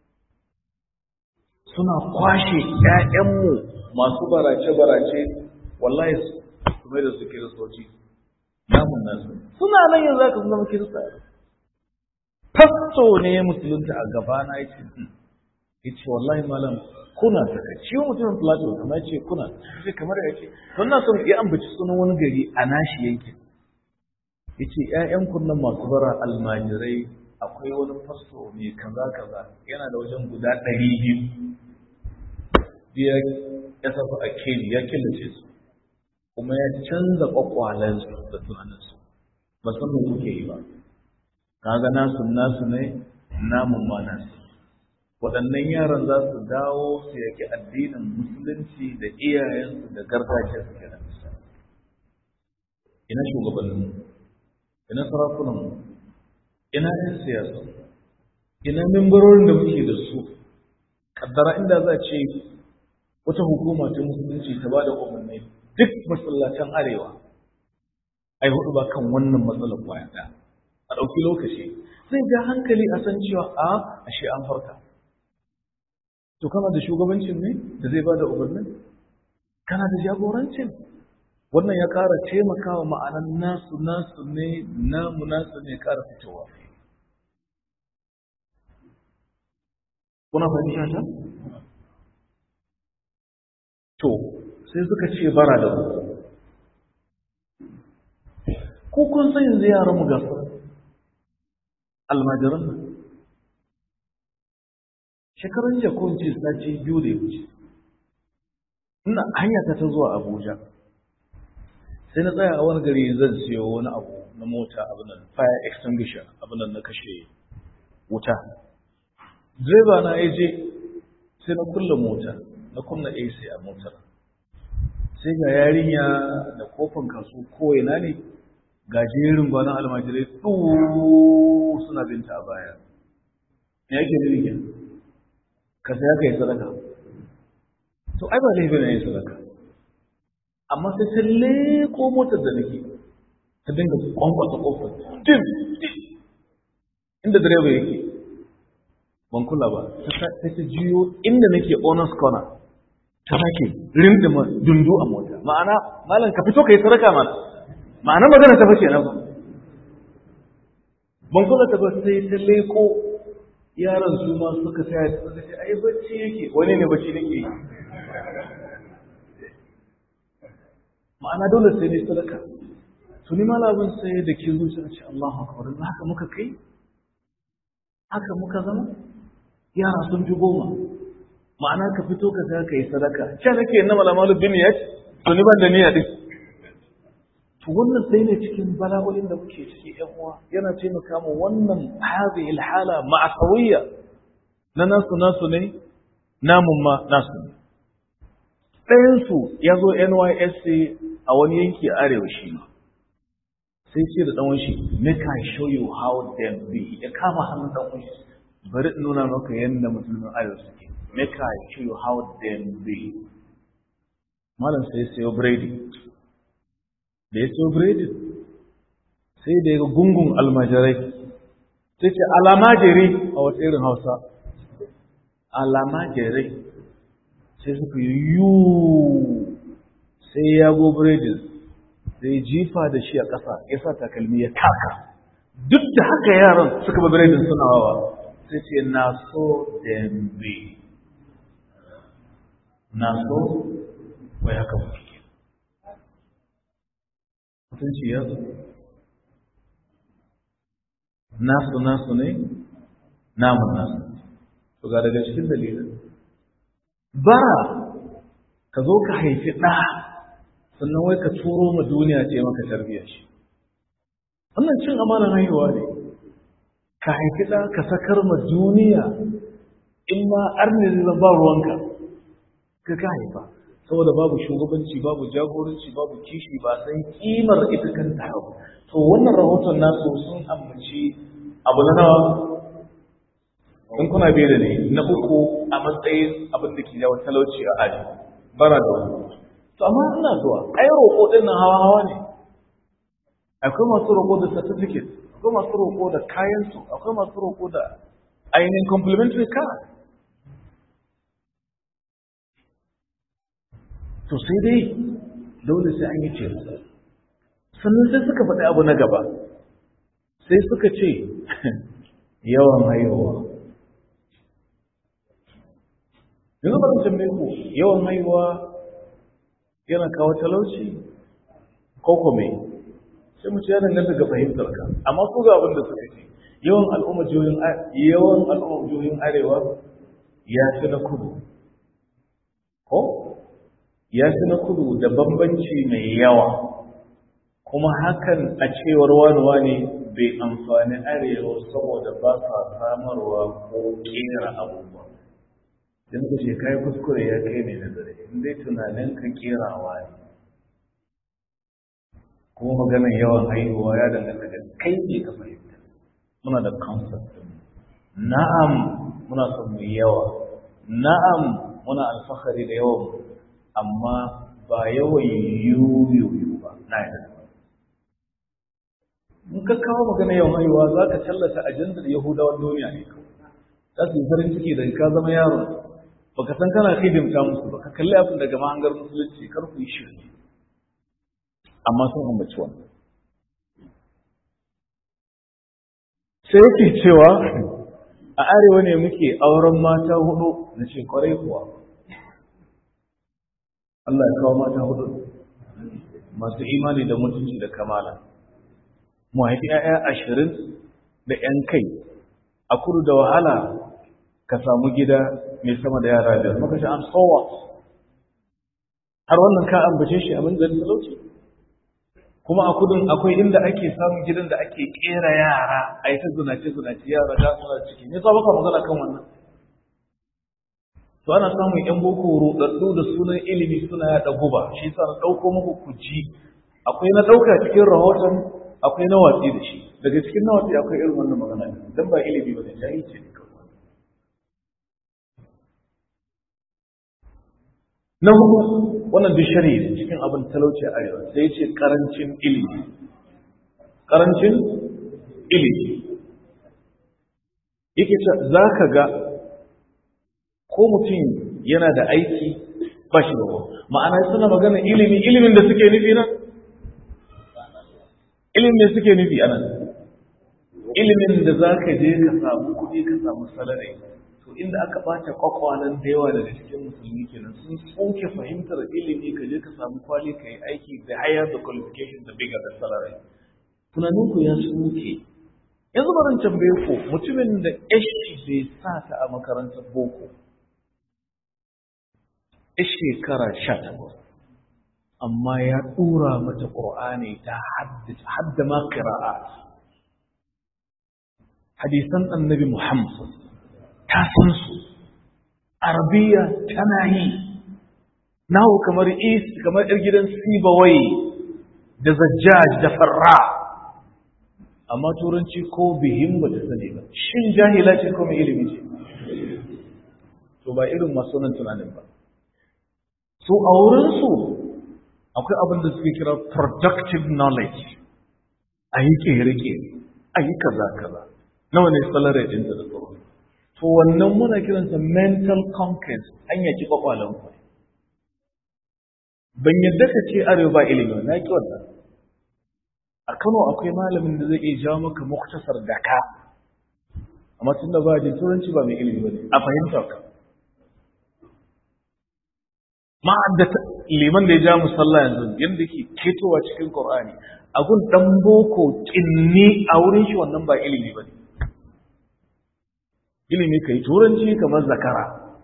Suna kwashe ‘ya'yanmu masu barace-barace, wallahi su mai da su kiristoci, namun nasu. Suna nan yanzu aka zama kirista. Fasto ne musulunta a gabana ya ce, ya ce wallahi malam kuna ta kai, ciwo mutumin Plato kamar ya ce kuna, sai kamar ya ce, wannan son ya ambaci sunan wani gari a nashi yankin. Ya ce ‘ya'yan kunnan masu bara almajirai akwai wani fasto mai kaza kaza yana da wajen guda ɗari biyu. Biya ya tafi a keli ya killace su, kuma ya canza kwakwalensu da tunaninsu, ba san me kuke yi ba. Kaga nasu nasu ne, namun ma nasu. Waɗannan yaran za su dawo su yaki addinin musulunci da iyayensu da gargajiya su kenan misali. Ina shugabanninmu, ina sarakunanmu, ina 'yan siyasa, ina membarorin da muke da su. Kaddara inda za ce wata hukuma ta musulunci ta ba da umarni duk masallatan arewa ai hudu ba kan wannan matsalar kwaya ɗaya, a ɗauki lokaci zai ja hankali a san cewa a ashe an farka. To kana da shugabancin ne da zai ba da umarnin, kana da jagorancin, wannan ya ƙara taimakawa ma'anan nasu nasu ne namu nasu ne ƙara fitowa. Kuna fahimta ta? To sai suka ce bara da ku. Ko kun san yanzu yaran mu gasu almajiran nan. Shekarun jiya ko ce sati biyu da ya wuce. Ina hanya ta zuwa Abuja. Sai na tsaya a wani gari zan siyo wani abu na mota abin nan fire extinguisher abin nan na kashe wuta. Direba na ya je sai na kulle mota, na kunna A C a motar. Sai ga yarinya da kofin kasu ko ina ne ga jerin gwanon almajirai ɗuu suna binta a baya. Me yake nufi ke? Ka sai aka yi sadaka. To ai ba laifin yin sadaka. Amma sai ta leko motar da nake ta dinga kwankwasa kofar. Dim! Inda direba yake. Ban kula ba, sai ta jiyo inda nake honors corner, ta sake rindima dundu a mota. Ma'ana, malam ka fito ka yi sadaka mana. Ma'ana magana ta fashe na ba. Ban kula ta ba sai ta leko yaran su ma suka saya suka ce ai bacci yake, wani ne bacci nake yi. Ma'ana dole sai ne sadaka. To ni malamin sai da ke zuciya ce Allahu akbar, haka muka kai? Haka muka zama? Yara sun fi goma, ma'ana ka fito ka ga ka yi sadaka, can nake na malamalu bin ya ce, to ni ban da niyya din. To wannan sai ne cikin bala'o'in da muke ciki ƴan uwa, yana taimaka mu wannan hadhihi alhala ma'asawiyya na nasu nasu ne, namun ma nasu ne. Ɗayan su ya zo N Y S C a wani yanki a arewa shi ma sai ce da ɗanwan shi make I show you how them be ya kama hannun ɗanwan shi bari in nuna maka yadda musulmin arewa suke make I show you how them be malam sai sayo biredi da ya sayo biredi sai da ya ga gungun almajirai sai ce alamajiri a wata irin hausa alamajiri sai suka yi yuu sai ya go biredin sai jifa da shi a ƙasa ya sa takalmi ya taka duk da haka yaran suka ba biredin suna hawa sai ce na so dembe na so wai haka muke mutunci ya zo nasu nasu ne namun nasu to ga daga cikin dalilin bara ka zo ka haifi ɗa sannan wai ka turo ma duniya ce maka tarbiyyar shi wannan cin amanar haihuwa ne ka haifi ɗa ka sakar ma duniya in ma arni zai ba ruwanka ka ka haifa saboda babu shugabanci babu jagoranci babu kishi ba san kimar ita kanta haihu to wannan rahoton nasu sun ambaci abu na nawa in kuna biye da ne na uku a matsayin abin da ke jawo talauci a aji bara da wani to amma ina zuwa ai roƙo din nan hawa hawa ne akwai masu roƙo da certificate akwai masu roƙo da kayan su akwai masu roƙo da ainihin complimentary card to sai dai dole sai an yi ce sannan sai suka faɗi abu na gaba sai suka ce yawan haihuwa yanzu ba su tambaye ku yawan haihuwa yana kawo talauci ko kome sai mu ce ya danganta ga fahimtar ka amma su ga abin da suka ce yawan al'umma jihohin yawan al'umma jihohin arewa ya fi na kudu ko ya fi na kudu da bambanci mai yawa kuma hakan a cewar wani wani bai amfani arewa saboda ba sa samarwa ko kera abubuwa don ku ce kai kuskure ya kai ne nazari in dai tunanin ka kerawa ne kuma maganar yawan haihuwa ya danganta da kai ne ka fahimta muna da concept na'am muna son mu yawa na'am muna alfahari da yawan amma ba yawan yuyuyu ba na yadda in ka kawo magana yawan haihuwa za ka tallata ajandar yahudawan duniya ne kawai za su yi farin ciki da ka zama yaro baka san kana hidimta musu ba ka kalli abin daga mahangar musulunci kar ku yi shirki amma sun ambaci wannan sai yake cewa a arewa ne muke auren mata hudu na ce kwarai kuwa Allah ya kawo mata hudu masu imani da mutunci da kamala mu haifi 'ya'ya ashirin da 'yan kai a kudu da wahala ka samu gida mai sama da yara biyar maka shi an sowa har wannan ka ambace shi abin da talauci kuma a kudin akwai inda ake samun gidan da ake kera yara a yi ta zunace zunace yara ga suna ciki ne sa baka magana kan wannan to ana samun yan boko rudaddu da sunan ilimi suna yada guba shi yasa na dauko muku kuji akwai na dauka cikin rahoton akwai na watsi da shi daga cikin na watsi akwai irin wannan magana dan ba ilimi ba ne jahilci ne kawai na hudu wannan duk shari'i ne cikin abin talauci a arewa sai ce karancin ilimi karancin ilimi yake ce za ka ga ko mutum yana da aiki ba shi ba ma'ana suna magana ilimi ilimin da suke nufi nan ilimin da suke nufi a nan ilimin da za ka je ka samu kuɗi ka samu salari to inda aka bata kwakwalan da yawa daga cikin musulmi kenan sun tsoke fahimtar ilimi ka je ka samu kwali ka yi aiki da higher the qualification da bigger the salary tunanin ku ya tsoke yanzu barin tambaye ku mutumin da yashi bai sa ta a makarantar boko ya shekara sha takwas amma ya dura mata qur'ani ta hadda ma qira'at hadisan annabi Muhammad ta san su arabiya tana yi nahu kamar is kamar yar gidan sibawai da zajjaj da farra, amma turanci ko bihim ba ta sani ba. Shin jahila ce ko mai ilimi ce? To ba irin masu nan tunanin ba. So a wurinsu akwai abin da suke kira productive knowledge, a yi kere-kere, a yi kaza-kaza, nawa ne salary ɗinta da tsoro. To wannan muna kiransa mental conquest, an yaki kwakwalen ku. Ban yadda ka ce arewa ba ilimi, na ki wannan. A Kano akwai malamin da zai iya jawo maka muktasar da ka, amma tun da ba jin turanci ba mai ilimi ba ne, a fahimta ka. Ma'adda liman da ya ja musalla yanzu yadda ke ketowa cikin Qur'ani, abun dan boko kinni a wurin shi wannan ba ilimi ba ne. Ilimi ka yi turanci kamar zakara,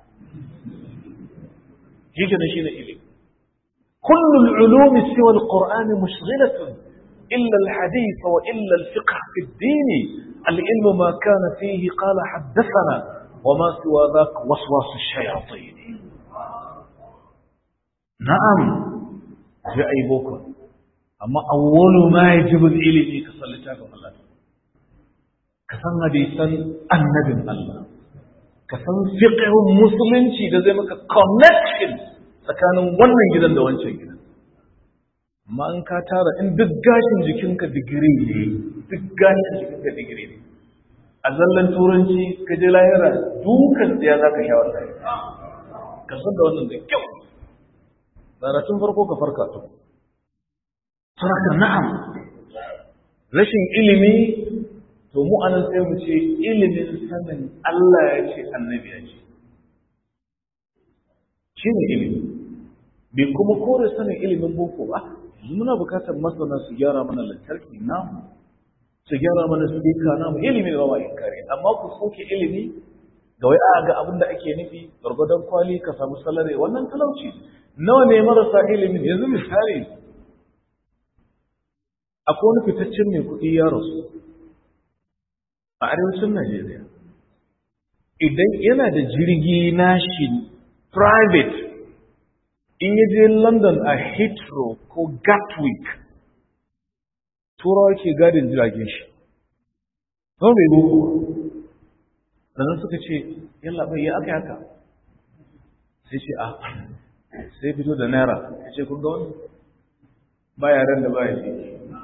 shi kenan shi ne ilimi. Kullum ulumi siwa al-Qur'ani mushghilatun إلا الحديث وإلا الفقه في الدين العلم ما كان فيه قال حدثنا وما سوى ذاك وسواس الشياطين. نعم جاء بكم أما أول ما يجب العلم كصلى الله كسان حديثا النبي الله كسان فقه مسلم شيء ده زي ما connection tsakanin wannan gidan da wancan gidan. amma in ka tara in duk gashin jikinka digiri ne duk gashin jikinka digiri ne a zallan turanci ka je lahira dukan tsaya za ka sha wallahi ka san da wannan da kyau tun farko ka farka to saraka na'am rashin ilimi to mu anan sai mu ce ilimin sanin Allah ya ce annabi ya ce shi ne ilimi bai kuma kore sanin ilimin boko ba. Muna bukatar masana su gyara mana lantarki namu, su gyara mana speaker namu, ilimi da ba inkari, amma ku soke ilimi ga wai a ga abin da ake nufi gargadon kwali ka samu salare wannan talauci. Nawa ne marasa ilimin? Yanzu misali akwai wani fitaccen mai kuɗi ya rasu a arewacin Najeriya. Idan yana da jirgi nashi private in yi je London a Heathrow ko Gatwick, turawa ke gadin jiragen shi. Zama bai boko. Sannan suka ce, yalla bai yi aka yaka. Sai ce, a, sai fito da naira. Ya ce, kun ga wani? Ba yaren da ba ya ce.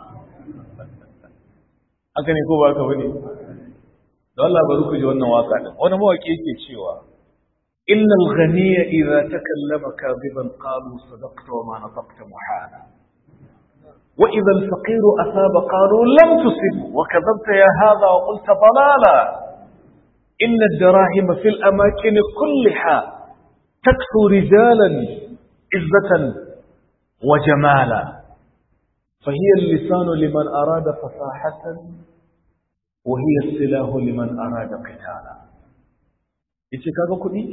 Haka ne ko ba ka bane? Da Allah bari ku ji wannan waka din. Wani mawaƙi yake cewa, إن الغني إذا تكلم كاذبا قالوا صدقت وما نطقت محالا وإذا الفقير أثاب قالوا لم تصب وكذبت يا هذا وقلت ضلالا إن الدراهم في الأماكن كلها تكسو رجالا عزة وجمالا فهي اللسان لمن أراد فصاحة وهي السلاح لمن أراد قتالا. yace kaga kuɗi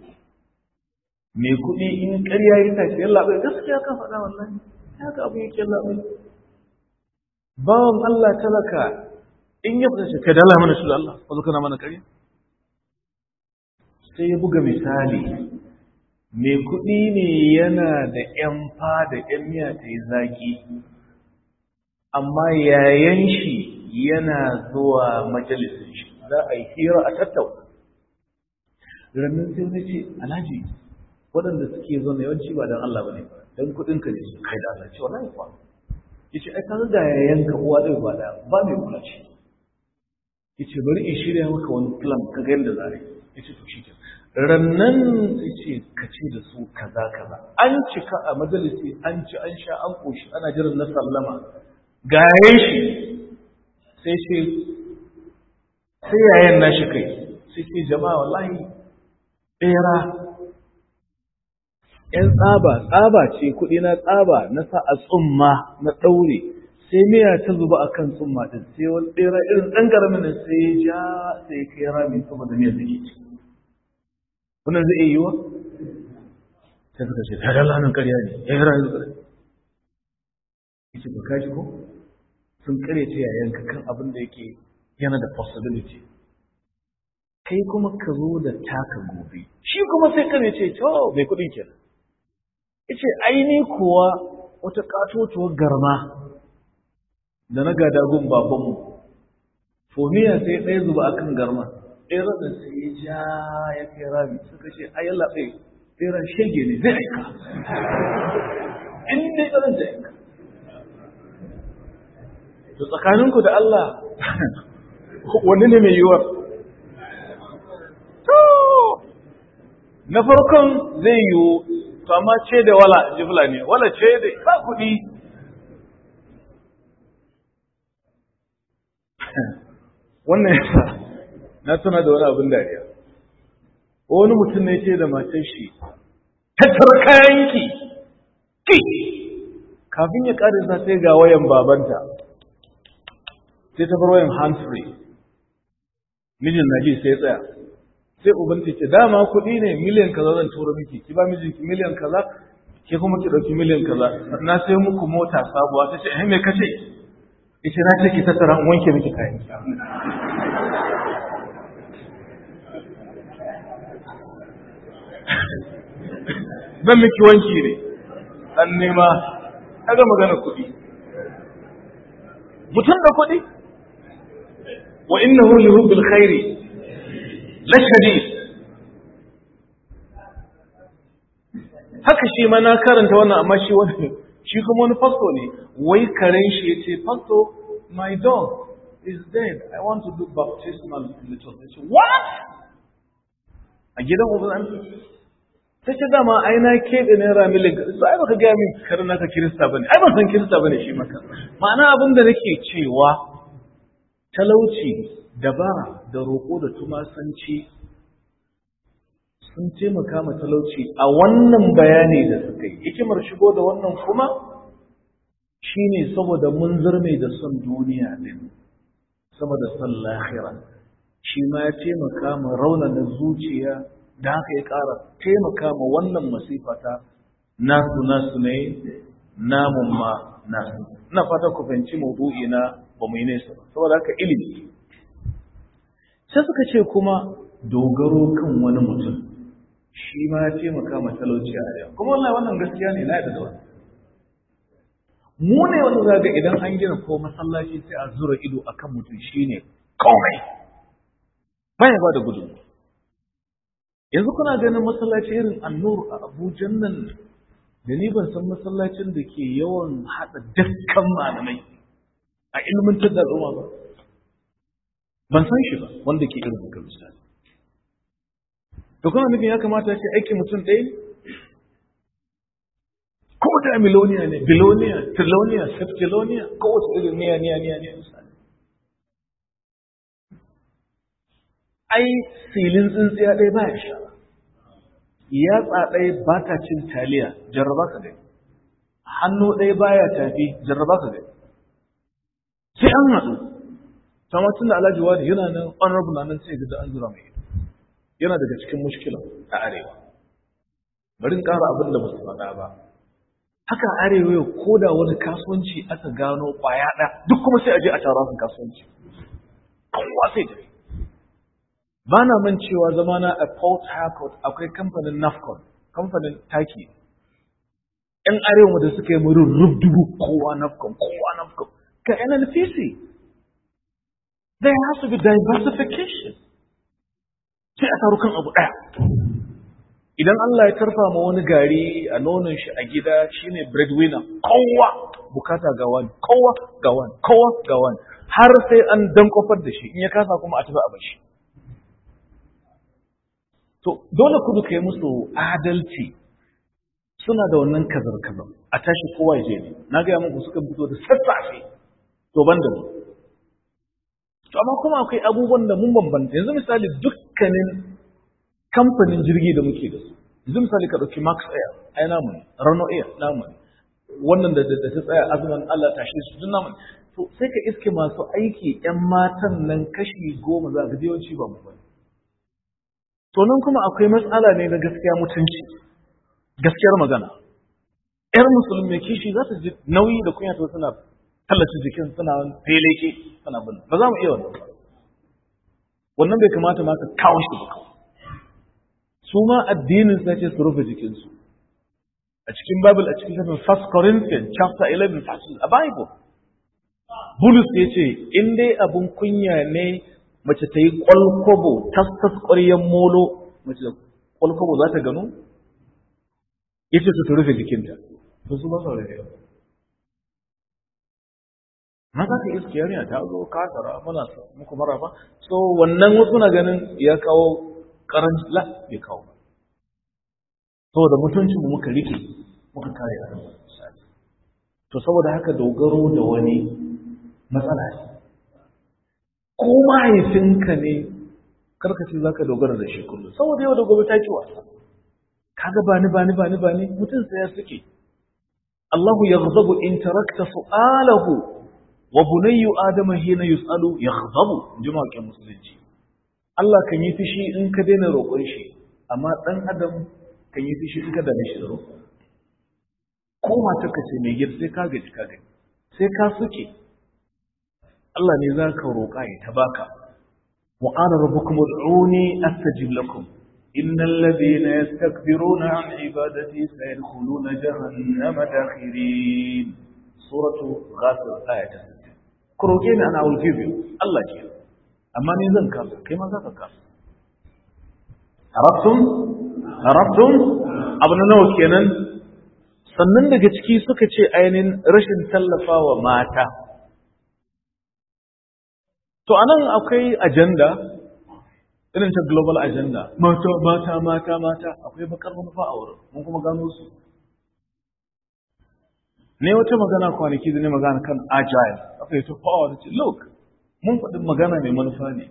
me kuɗi in ƙarya ya tashi yalla bai gaskiya ka faɗa wallahi haka abu yake yalla bai bawan Allah talaka in ya fada ka dala mana shi Allah ko kana mana ƙarya sai ya buga misali me kuɗi ne yana da ƴan fa da ƴan miya ta yi zaki amma yayan shi yana zuwa majalisin shi za a yi hira a tattauna. Rannan sai na ce, Alhaji, waɗanda suke zo na yawanci ba don Allah ba ne, don kuɗinka ne su kai da Allah ce, wallahi kuwa. Ya ce, ai, kan ga yayanka uwa ɗaya ba ɗaya, ba mai kula ce. Ya ce, bari in shirya maka wani plan ka ga yadda zare. Ya ce, to shi ke. Rannan sai ce, ka ce da su kaza kaza. An cika a majalisi, an ci, an sha, an koshi, ana jiran na sallama. Ga yayan shi, sai ce, sai yayan nashi kai, sai ce, jama'a wallahi, ɓera, ‘yan tsaba, tsaba ce kuɗi na tsaba na sa a tsumma na ɗaure, sai miya ta zuba a kan tsumma ɗin, sai wani ɓera irin ɗan ƙaramin nan sai ya ja sai kai rami saboda miyar da ke ci. Wannan zai iya yiwa? Sai suka ce, ta dala nan ƙarya ne, ya yi rayu da ƙarya. Ya ce, ba kashi ko? Sun ƙarya ce yayanka kan abin da yake yana da possibility. Kai kuma ka zo da taka gobe shi kuma sai kane ce to mai kudin kenan yace aini kuwa wata katotuwar garma da na gada gun babanmu fomiya sai ɗaya zuba akan garma ɗaya da sai ya ja ya kai rami suka ce ai yalla bai ɗaya shege ne zai aika in dai ɗaran zai aika to tsakaninku da Allah wani ne mai yiwuwar to na farkon zai yiwu to amma ce da wala jibla ne wala ce da ba kuɗi wannan yasa na tuna da wani abin dariya wani mutum ne ce da matar shi tattara kayanki ki kafin ya ƙarisa sai ga wayan babanta sai ta bar wayan hands free mijin na ji sai tsaya sai uban ce dama kuɗi ne miliyan kaza zan tura miki ki ba mijinki miliyan kaza ke kuma ki ɗauki miliyan kaza na sai muku mota sabuwa ta ce eh me kace ita na ce ki tattara in wanke miki kayan ban miki wanki ne dan nema kaga magana kuɗi mutum da kuɗi wa innahu li hubbil khairi la shadid haka shi ma na karanta wannan amma shi wani shi kuma wani fasto ne wai karen shi yace fasto my dog is dead I want to do baptismal ritual what a gidan uban ta ce dama ai na keɓe naira miliyan su ai baka gaya min karin naka kirista bane ai ban san kirista bane shi maka ma'ana abin da nake cewa talauci dabara da roƙo da tumasanci sun taimaka ma talauci a wannan bayani da suka yi hikimar shigo da wannan kuma shine saboda mun zurme da son duniya din sama da son lahira shi ma ya taimaka ma raunana zuciya da haka ya ƙara taimaka ma wannan masifata nasu nasu ne namun ma nasu ina fata ku fahimci maudu'i na ba mu yi nesa ba saboda haka ilimi sai suka ce kuma dogaro kan wani mutum shi ma ya taimaka ma talauci a yau kuma wallahi wannan gaskiya ne na yadda da wani mu ne wanda za ga idan an gina ko masallaci sai a zura ido akan mutum shine komai baya ba da gudunmu yanzu kuna ganin masallaci irin annur a Abuja nan da ni ban san masallacin da ke yawan haɗa dukkan malamai a ilmantar da al'umma ba ban san shi ba wanda ke irin haka misali to kuna nufin ya kamata ce aikin mutum ɗaya ne ko da miloniya ne biloniya triloniya septiloniya ko wata irin niya niya niya niya misali ai silin tsintsiya ɗaya ba ya sha yatsa ɗaya ba ta cin taliya jarraba ka dai hannu ɗaya baya tafi jarraba ka dai sai an haɗu sama tun da alhaji wani yana nan honorable na nan sai ga an zura mai yana daga cikin mushkila a arewa bari in ƙara abin da ba su faɗa ba haka arewa yau ko da wani kasuwanci aka gano ƙwaya ɗaya duk kuma sai a je a tara su kasuwanci kowa sai tafi ba na man cewa zamana a Port Harcourt akwai kamfanin Nafcon, kamfanin taki. ‘Yan arewa da suka yi murin rubdugu kowa Nafcon, kowa Nafcon. Ka N N P C, there has to be diversification. Sai a taru kan abu ɗaya. Idan Allah ya tarfa ma wani gari a nonon shi a gida shine breadwinner, kowa bukata ga wani, kowa ga wani, kowa ga wani. Har sai an dankofar da shi, in ya kasa kuma a tafi a bashi. To, dole kudu ka yi musu adalci suna da wannan kazar-kazar a tashi kowa ya je ne, na gaya muku suka fito da sassafe, to ban da mu. To, amma kuma akwai abubuwan da mun bambanta, yanzu misali dukkanin kamfanin jirgi da muke da su, yanzu misali ka ɗauki Max Air, ai namu ne, Rano Air, namu ne, wannan da ta tsaya azumin Allah tashe su, duk namu ne. To, sai ka iske masu aiki ‘yan matan nan kashi goma za ga yawanci ba mu bane. To nan kuma akwai matsala ne na gaskiya mutunci, gaskiyar magana. ‘Yar musulmi kishi za ta ji nauyi da kunya ta suna tallace jikin suna feleke suna bin. Ba za mu iya wannan ba. Wannan bai kamata ma ka kawo shi ba kawai. Su ma addinin sa ce su rufe jikinsu. a cikin Bible a cikin littafin First Corinthians chapter eleven verse a Bible Bulus ya ce in dai abun kunya ne mace ta yi kwalkwabo tastas ƙwaryen molo mace da kwalkwabo za ta gano ya ce su ta rufe jikinta to su ba su rufe na za ka iske yarinya ta zo kasara muna muku mara ba so wannan wasu na ganin ya kawo karanci la bai kawo ba saboda mutuncin muka rike muka kare a nan to saboda haka dogaro da wani matsala ne ko mahaifinka ne karkace za ka dogara da shi kullum saboda yau da gobe ta ki wasa kaga bani bani bani bani mutum sai ya suke Allahu yaghdabu in tarakta su'alahu wa bunayyu adama hina yus'alu yaghdabu jama'a ke musulunci Allah kan yi fishi in ka daina roƙon shi amma dan adam kan yi fishi in ka dame shi da roƙo ko matarka ce mai gida sai ka gaji ka gaji sai ka suke Allah ne za ka roƙa ya ta baka wa qala rabbukum ud'uni astajib lakum innal ladhina yastakbiruna an ibadati sayadkhuluna jahannama dakhirin suratu ghafir ayat sittin ku roƙe ni ana will give you Allah ke amma ni zan kasa kai ma za ka kasa arabtum arabtum abu na nawa kenan sannan daga ciki suka ce ainihin rashin tallafawa mata to anan akwai agenda irin ta global agenda mata mata mata mata akwai bakar manufa a wurin mun kuma gano su ne wata magana kwanaki da ne magana kan agile akwai ta power ce look mun faɗi magana mai manufa ne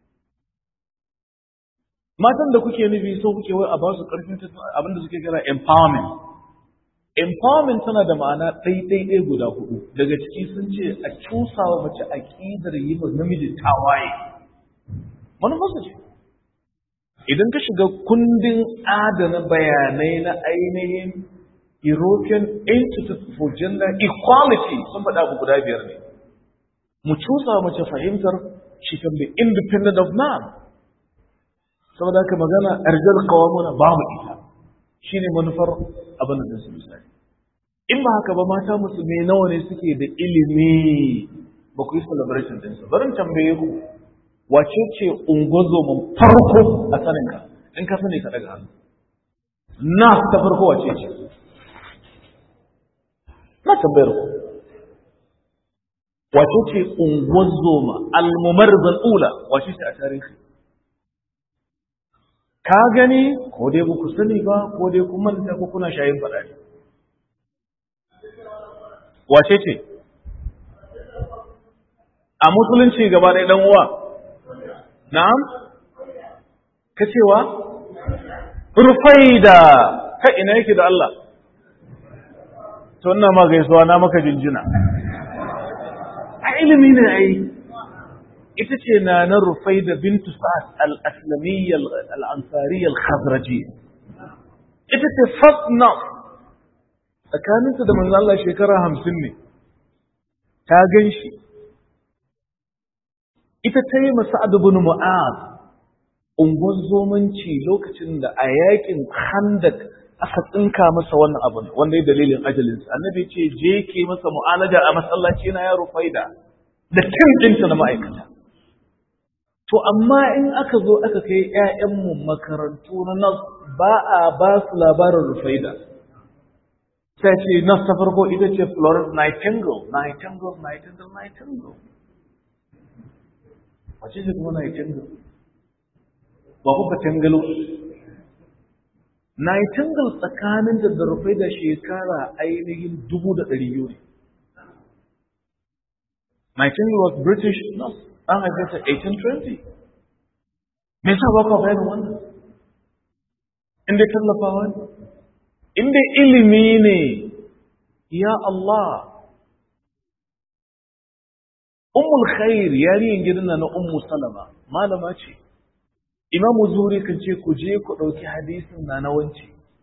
matan da kuke nufi so kuke wai a ba su ƙarfin abinda suke kira empowerment empowerment tana da ma'ana ɗaiɗaiɗai guda hudu daga ciki sun ce a cusawa mace aƙidar yi ma namiji tawaye manufarsu ce idan ka shiga kundin adana bayanai na ainihin European Institute for Gender Equality sun faɗa abu guda biyar ne mu cusawa mace fahimtar she can be independent of man saboda haka magana arjal qawamuna babu ita shine manufar abin da su misali in ba haka ba mata musulmi nawa ne suke da ilimi ba ku yi celebration din su barin tambaye ku wace ce ungozo mun farko a saninka in ka sani ka daga hannu na ta farko wace ce na tambayar ku wace ce ungozo ma al-mumarrizal ula wace ce a tarihi ka gani ko dai ba ku sani ba ko dai kun manta ko kuna shayin faɗa ne wace ce a musulunci gaba ɗaya ɗan uwa na'am ka cewa Rufaida ka ina yake da Allah to ina ma gaisuwa na maka jinjina a ilimi ne ai ita ce na na Rufaida bintu Sa'ad al-Aslamiyya al-Ansariyya al-Khazrajiyya ita ce first nurse tsakaninta da manzon Allah shekara hamsin ne ta gan shi ita ta yi Sa'ad ibn Mu'adh ungon zomanci lokacin da a yakin Khandak aka tsinka masa wannan abu wanda ya dalilin ajalinsa annabi ce je ke masa mu'alaja a masallaci na ya Rufaida da tim ɗinta na ma'aikata to amma in aka zo aka kai ƴaƴanmu makarantu na nas ba a ba su labarin Rufaida sai ce nas ta farko ita ce Florence Nightingale Nightingale Nightingale Nightingale wace ce kuma Nightingale ba ku Nightingale Nightingale tsakanin da Rufaida shekara ainihin dubu da ɗari biyu ne Nightingale was British nurse an haife ta eighteen twenty me yasa ba ka bayanin wannan inda tallafawa ne inda ilimi ne ya Allah ummul khair yariyin gidan na ummu salama malama ce imamu zuri kan ce ku je ku dauki hadisin na na wance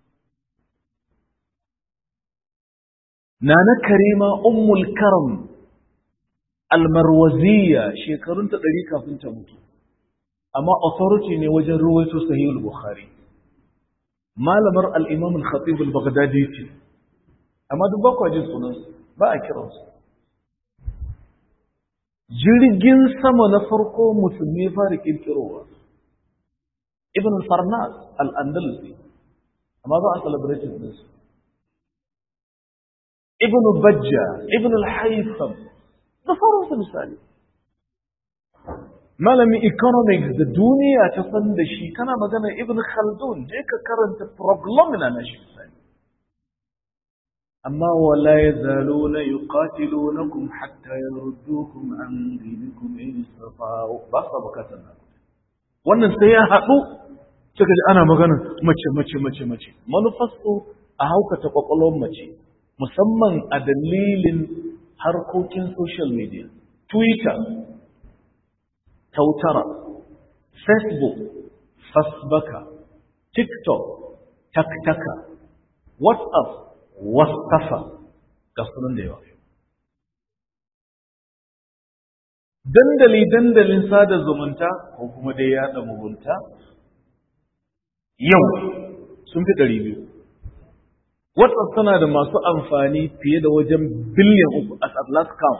nana karima ummul karam almarwaziya shekarunta ɗari kafin ta mutu amma authority ne wajen ruwaito sahih al-bukhari malamar al-imam al-khatib al-baghdadi ce amma duk ba kwa jin sunansu ba a kiransu. Jirgin sama na farko musulmi fara kirkirowa Ibn al-Farnas al-Andalusi, amma ba a celebrate dinsu. Ibn Bajja, Ibn al-Haytham da sauransu misali. Malamin economics da duniya ta san da shi kana magana Ibn Khaldun, je ka karanta Prolegomena na shi misali. أما ولا يزالون يقاتلونكم حتى يردوكم عن دينكم إن استطاعوا بس بكتنا wannan sai ya haɗu suka ji ana magana mace mace mace mace manufarsu a haukata kwakwalwar mace musamman a dalilin harkokin social media, Twitter, Tautara, Facebook, Fasbaka, TikTok, Taktaka, WhatsApp, wasafa ga sunan da yawa. Dandali dandalin sada zumunta ko kuma dai yaɗa mugunta yau sun fi ɗari biyu. WhatsApp tana da masu amfani fiye da wajen biliyan uku as at last count.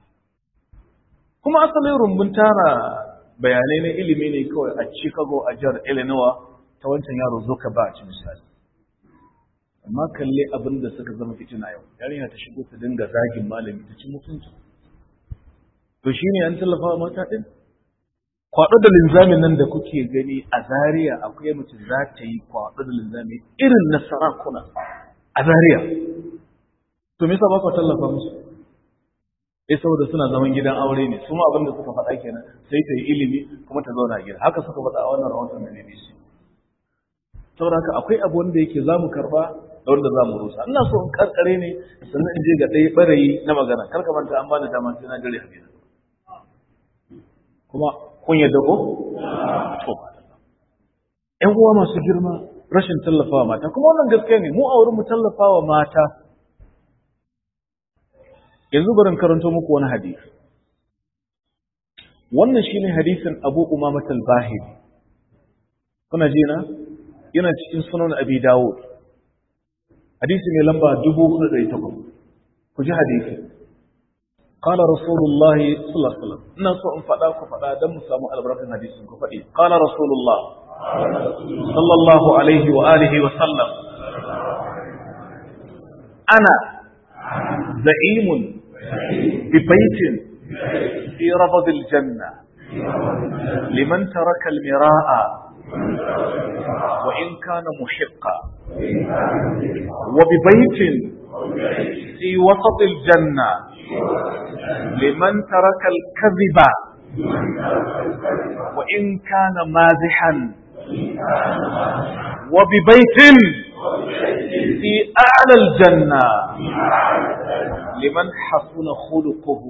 Kuma asalin rumbun tara bayanai na ilimi ne kawai a Chicago a jihar Illinois ta wancan yaro Zuckerberg misali. Amma kalle abin da suka zama fitina yau, yarinya ta shigo ta dinga zagin malami ta ci mutunci. To shi ne an tallafa wa mata ɗin? Kwaɗo da linzamin nan da kuke gani a Zaria akwai mace za ta yi kwaɗo da linzami irin na sarakuna a Zaria. To me yasa ba ku tallafa musu? Eh saboda suna zaman gidan aure ne, su ma abin da suka faɗa kenan sai ta yi ilimi kuma ta zauna a gida. Haka suka faɗa a wannan rahoton na B B C. Saboda haka akwai abu wanda yake za mu karɓa da wanda za mu rusa. Ina so in karkare ne sannan in je ga ɗaya ɓarayi na magana. Kar ka manta an bani dama sai na dare a gida. Kuma kun yadda ko? To ba. ƴan uwa masu girma rashin tallafawa mata kuma wannan gaskiya ne mu a wurin mu tallafawa mata. Yanzu barin karanto muku wani hadisi. Wannan shine hadisin Abu Umamah al-Bahili. Kuna ji na? Yana cikin sunan Abi Dawud. Hadisi mai lamba dubu hudu da takwas. Ku ji hadisi. Qala Rasulullah sallallahu alaihi wasallam. Ina so in faɗa ku faɗa dan mu samu albarkan hadisin ku faɗi. Qala Rasulullah sallallahu alaihi wa alihi wa sallam. Ana za'imun bi baitin fi rabad al-janna liman taraka al-mira'a وإن كان محقا وببيت في وسط الجنة لمن ترك الكذب وإن كان مازحا وببيت في أعلى الجنة لمن حسن خلقه.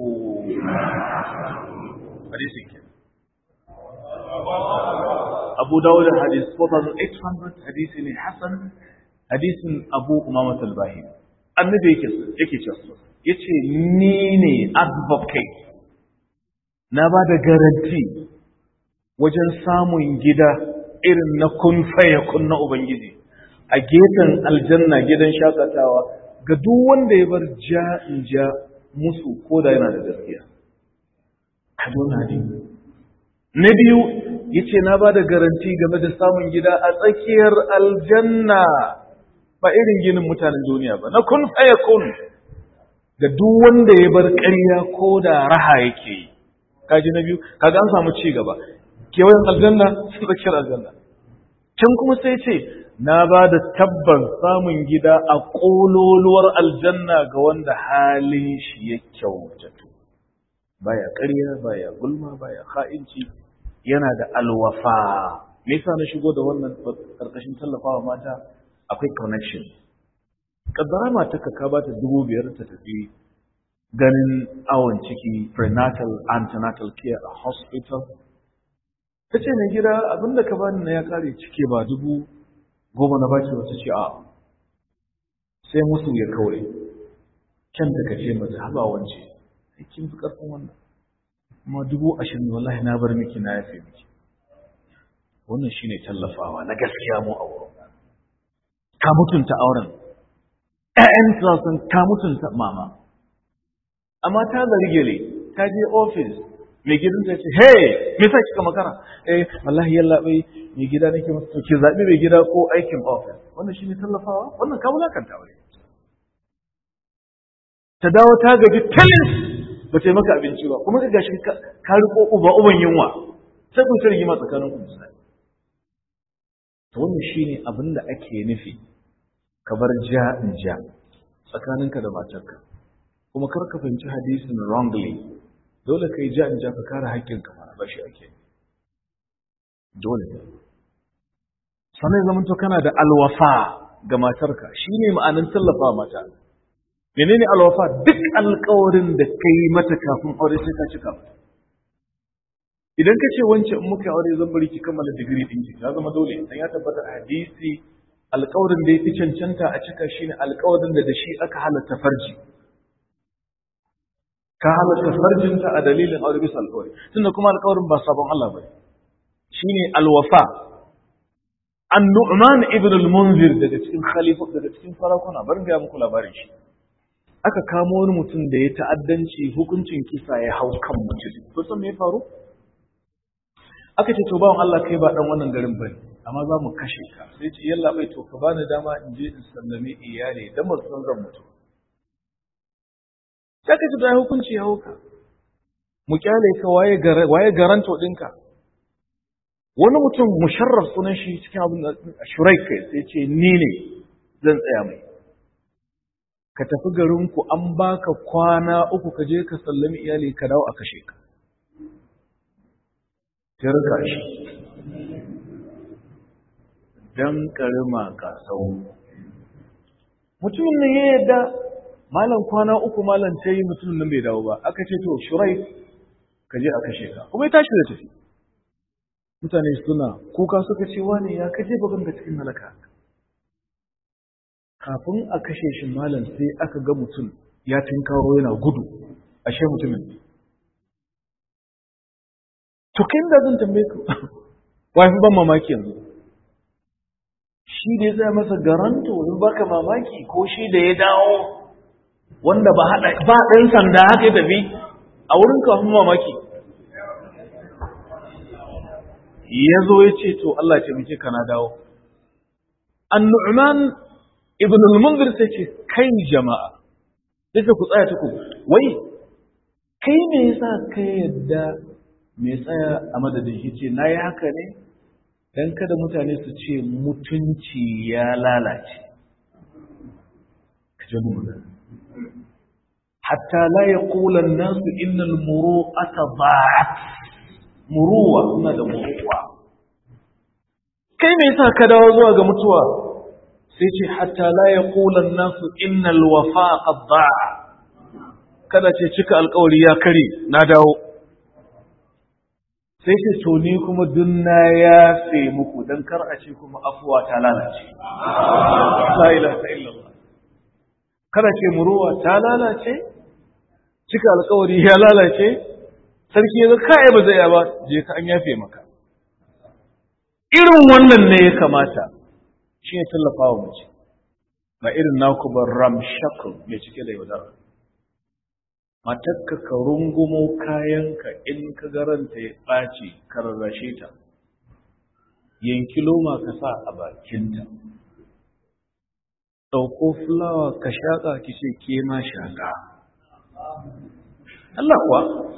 Abu Dawud hadis four thousand eight hundred hadisi ne Hassan hadisin Abu Umamah al-Bahili. Annabi yake yake cewa yace ni ne advocate na ba da garanti wajen samun gida irin na kun faya kun na ubangiji a gefen aljanna gidan shakatawa ga duk wanda ya bar ja in ja musu ko da yana da gaskiya. Kaduna hadisi na biyu yace na ba da garanti game da samun gida a tsakiyar aljanna ba irin ginin mutanen duniya ba na kun faya kun ga duk wanda ya bar ƙarya ko da raha yake yi. Kaji na biyu kaga an samu ci gaba kewayen aljanna su tsakiyar aljanna. Can kuma sai ce na ba da tabban samun gida a ƙololuwar aljanna ga wanda halin shi ya kyautatu baya ƙarya baya gulma baya ha'inci yana da alwafa. Me yasa na shigo da wannan karkashin tallafawa mata? Akwai connection. Kaddara mata ka ka bata dubu biyar ta tafi ganin awon ciki prenatal antenatal care a hospital. Ta ce mai gida abinda ka bani na ya kare cike ba dubu goma na baki wata ce a sai musu ya kaure. Kyan da ka ce mata haba wance sai kin fi karfin wannan. Kuma dubu ashirin wallahi na bar miki na yafe miki. Wannan shine tallafawa na gaskiya mu a wurin. Ka mutunta auren. ƴaƴanta sun ta mutunta mama. Amma ta zargele, ta je ofis, mai gidan ta ce, "Hey, me sa kika makara?" "Eh, wallahi yalla bai, mai gida nake masa to ki zabi mai gida ko aikin ofis." Wannan shine tallafawa? Wannan ka wulakanta wai. Ta dawo ta gaji talis ba ta yi maka abinci ba, kuma ka gashi ka riko uba uban yunwa. Sai ku targi ma tsakanin ku misali. To wannan shine abin da ake nufi. Ka bar ja in ja tsakaninka da matarka. Kuma kar ka fahimci hadisin wrongly. Dole kai ja in ja ka kare haƙƙinka mana ba shi ake. Dole. Sannan zaman to kana da alwafa ga matarka. Shine ma'anin tallafa mata. Menene alwafa? Duk alƙawarin da kai mata kafin aure sai ka cika. Idan ka ce wance in muka aure zan bari ki kammala digiri ɗin ki, ya zama dole. Dan ya tabbata hadisi alƙawarin da ya fi cancanta a cika shine alƙawarin da da shi aka halatta farji. Ka halatta farjinta a dalilin aure bisa alƙawari. Tunda kuma alƙawarin ba sabon Allah bane. Shine alwafa. An-Nu'man ibn al-Munzir daga cikin khalifa daga cikin farakuna bar ga muku labarin shi. Aka kamo wani mutum da ya ta'addanci hukuncin kisa ya hau kan mutum. Kun san me ya faru? Aka ce to bawon Allah kai ba dan wannan garin bane, amma za mu kashe ka. Sai ce yalla bai to ka bani dama in je in sallame iyali dan ba san zan mutu. Sai ka ce da hukunci ya hauka. Mu kyale ka waye waye garanto dinka. Wani mutum musharraf sunan shi cikin abin da Shuraik sai ce ni ne zan tsaya mai. Ka tafi garinku an baka kwana uku ka je ka sallami iyali ka dawo a kashe ka. Tirka shi. Dan karima ka sau. Mutumin nan ya yadda malam kwana uku malam ta yi mutumin nan bai dawo ba. Aka ce to Shurai ka je a kashe ka. Kuma ya tashi da tafi. Mutane suna kuka suka ce wani ya kaje baban ga cikin halaka. Kafin a kashe shi malam sai aka ga mutum ya tinkaro yana gudu ashe mutumin. To kin da zan tambaye ku wai fi ban mamaki yanzu shi da ya tsaya masa garanto in baka mamaki ko shi da ya dawo wanda ba hada ba dan sanda haka ya tafi a wurin kafin mamaki ya zo ya ce to Allah ya taimake ka na dawo. An-Nu'man ibn al-Munzir sai ce kai jama'a sai ku tsaya tuku wai kai me yasa kai yadda me tsaya a madadin shi ce nayi haka ne dan kada mutane su ce mutunci ya lalace kaje mu hatta la yaqula an-nas inna al-muru'ata da'at muruwa kuma da muruwa kai me yasa ka dawo zuwa ga mutuwa sai ce hatta la yaqula an-nas inna al-wafa qad da'a kada ce cika alƙawari ya kare na dawo sai ce to ni kuma dunna ya sai muku dan kar a ce kuma afwa ta lalace la ilaha illallah kada ce muruwa ta lalace cika alƙawari ya lalace sarki ya kai ba zai ba je ka an yafe maka irin wannan ne ya kamata shi ne tallafawa mace ba irin naku ba ramshakul mai cike da yaudara matakka ka rungumo kayanka in ka garanta ya ɓaci ka rarrashe ta yanki loma ka sa a bakinta ɗauko fulawa ka shaƙa ki ce ke ma shaƙa Allah kuwa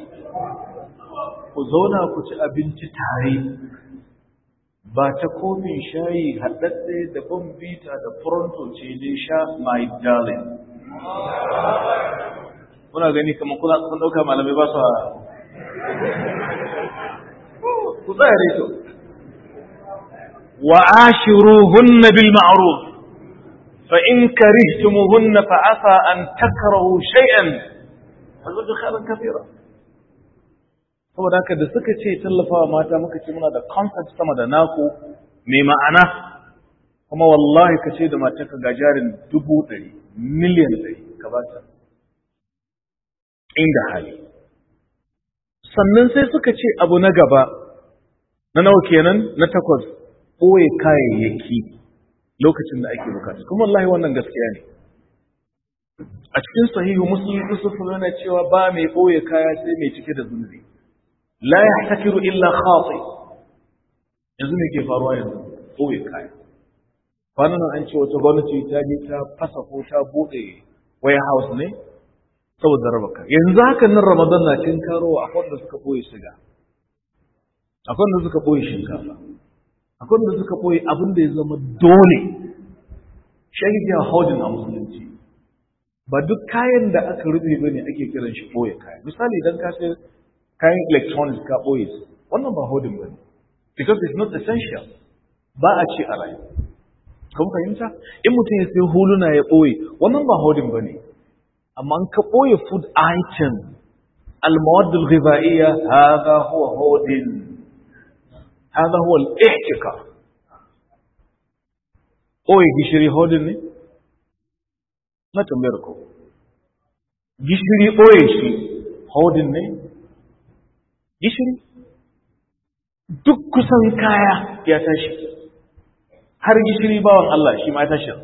ku zauna ku ci abinci tare ba ta kofin shayi haɗaɗɗe da bambita da pronto ce dai sha my darling kuna gani kamar kuna sun ɗauka malamai ba su ku tsaya dai to wa ashiruhunna bil ma'ruf fa in karihtumuhunna fa asa an takrahu shay'an fa zuju khairan kathira saboda haka da suka ce tallafawa mata muka ce muna da concept sama da naku mai ma'ana kuma wallahi ka ce da matarka ga jarin dubu ɗari miliyan ɗari ka ba ta inda hali sannan sai suka ce abu na gaba na nawa kenan na takwas ɓoye kayayyaki lokacin da ake bukata kuma wallahi wannan gaskiya ne a cikin sahihu muslim Yusuf yana cewa ba mai boye kaya sai mai cike da zunubi la yahtakiru illa khati yanzu me ke faruwa yanzu boye kaya kwanan nan an ce wata gwamnati ta je ta fasa ko ta bude warehouse ne saboda raba kaya yanzu haka nan Ramadan na cin karowa akwai wanda suka boye siga akwai wanda suka boye shinkafa akwai wanda suka boye abin da ya zama dole shahidiya hodin a musulunci ba duk kayan da aka rufe bane ake kiran shi boye kaya misali idan ka sai kayan electronics ka boye su wannan ba hodin bane because it's not essential ba a ce a rayu kun fahimta in mutum ya sai huluna ya boye wannan ba hodin bane amma ka boye food item al-mawad al-ghidhaiya hadha huwa hodin hadha huwa al-ihtikar boye gishiri hodin ne na tambayar ku gishiri ɓoye shi hodin ne gishiri duk kusan kaya ya tashi har gishiri bawan Allah shi ma ya tashi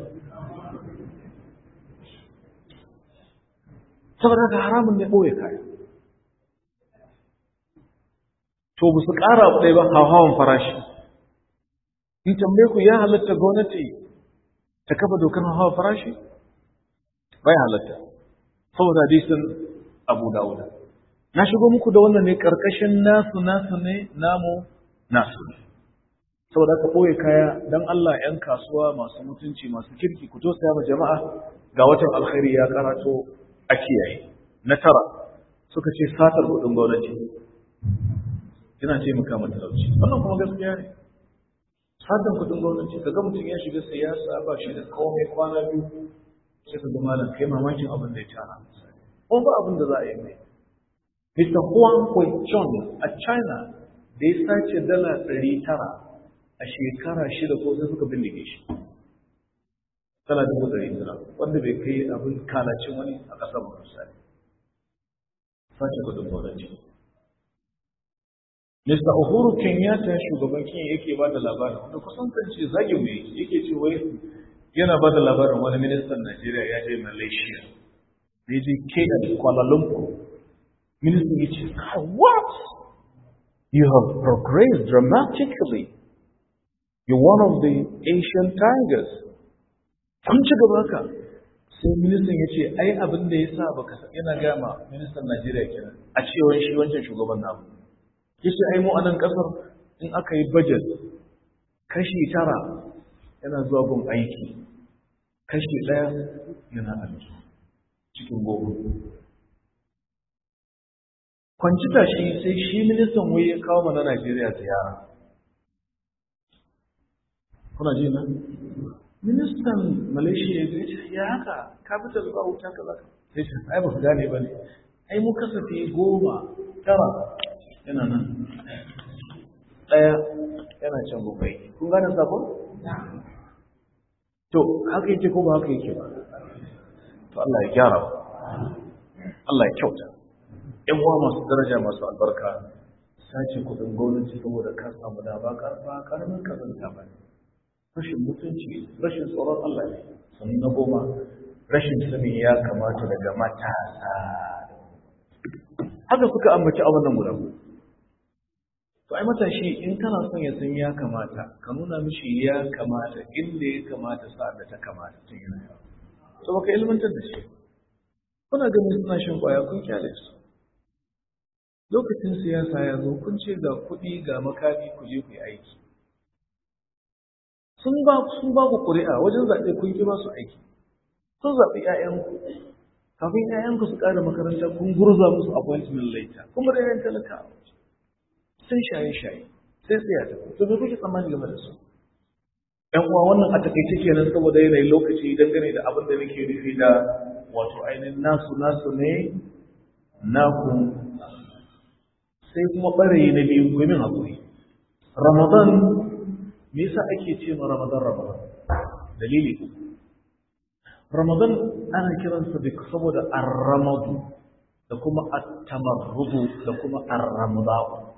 saboda ka haramun ne ɓoye kaya to ba su ƙara ɗaya ba hawan farashi in tambaye ku ya halatta gwamnati ta kafa dokar hawan farashi bai halatta saboda hadisin Abu Dawud na shigo muku da wannan ne karkashin nasu nasu ne namu nasu saboda ka boye kaya dan Allah ƴan kasuwa masu mutunci masu kirki ku to saya ma jama'a ga watan alkhairi ya karato a kiyaye na tara suka ce satar kudin gwamnati ina ce muka mata talauci wannan kuma gaskiya ne satar kudin gwamnati kaga mutum ya shiga siyasa ba shi da komai kwana biyu sai ka zama da kai mamakin abin da ya tara ko ba abin da za a yi mai Mister Huang Huichong a China da ya sace dala ɗari tara a shekara shida ko sai suka bindige shi dala dubu ɗari tara wanda bai kai abin kalacin wani a ƙasar ba misali sace kudin gwamnati Mister Uhuru Kenyatta shugaban Kenya yake ba da labarin wanda kusan kan ce zagin mai yake ce wai yana ba da labarin wani ministan Najeriya ya je Malaysia da ya je K L Kuala Lumpur ministan ya ce what you have progressed dramatically you're one of the Asian tigers kun ci gaba ka sai ministan ya ce ai abin da ya sa baka yana gama ministan Najeriya kenan a cewar shi wancan shugaban namu ya ce ai mu a nan kasar in aka yi budget kashi tara yana zuwa gun aiki kashi ɗaya yana aiki cikin goma kwanci tashi sai shi ministan wai ya kawo mana Najeriya ziyara kuna ji na ministan Malaysia ya ce ya haka ka fita zuwa wuta ka zaka sai ce ai ba ku gane ba ne ai mu kasafi goma tara yana nan ɗaya yana can gobe kun gane sakon to haka yake ko ba haka yake ba to Allah ya gyara Allah ya kyauta ƴan uwa masu daraja masu albarka sace kudin gwamnati saboda ka samu da ba karfa karamin kazanta ba ne rashin mutunci rashin tsoron Allah ne sannan na goma rashin sani ya kamata daga matasa haka suka ambaci abin nan guda to ai matashi in kana son ya san ya kamata ka nuna mishi ya kamata inda ya kamata sa da ta kamata tun yana yawa so baka ilmantar da shi kuna ganin suna shan kwaya kun kyale su lokacin siyasa ya zo kun ce ga kuɗi ga makami ku je ku yi aiki sun ba sun ba ku ƙuri'a wajen zaɓe kun ki ba su aiki sun zaɓi ƴaƴanku kafin ƴaƴanku su ƙara makaranta kun gurza musu appointment later kuma da ƴan talakawa sai shaye-shaye sai tsaya ta to me kuke tsammani game da su ƴan uwa wannan a takaice kenan saboda yanayin lokaci dangane da abin da nake nufi da wato ainihin nasu nasu ne naku sai kuma ɓarayi na biyu ku min haƙuri Ramadan me yasa ake ce ma Ramadan Ramadan dalili uku Ramadan ana kiransa da saboda ar-ramadu da kuma at-tamarrudu da kuma ar-ramadu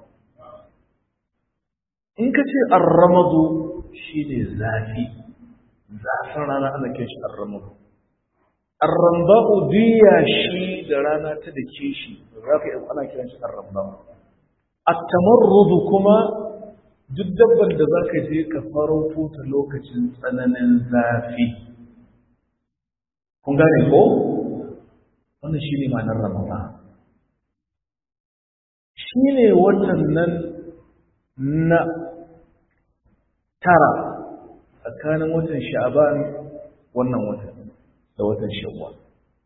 in ka ce ar-ramadu shine zafi zafin rana ana kiran shi ar-ramadu arramba'u diya shi da rana ta dake shi za ka yi ana kiran shi arramba'u. At-tamarrudu kuma duk dabbar da za ka je ka farauto ta lokacin tsananin zafi. Kun gane ko? Wannan shi ne ma'anar Ramadan. Shi ne watan nan na tara tsakanin watan Sha'ban wannan watan da watan Shawwal.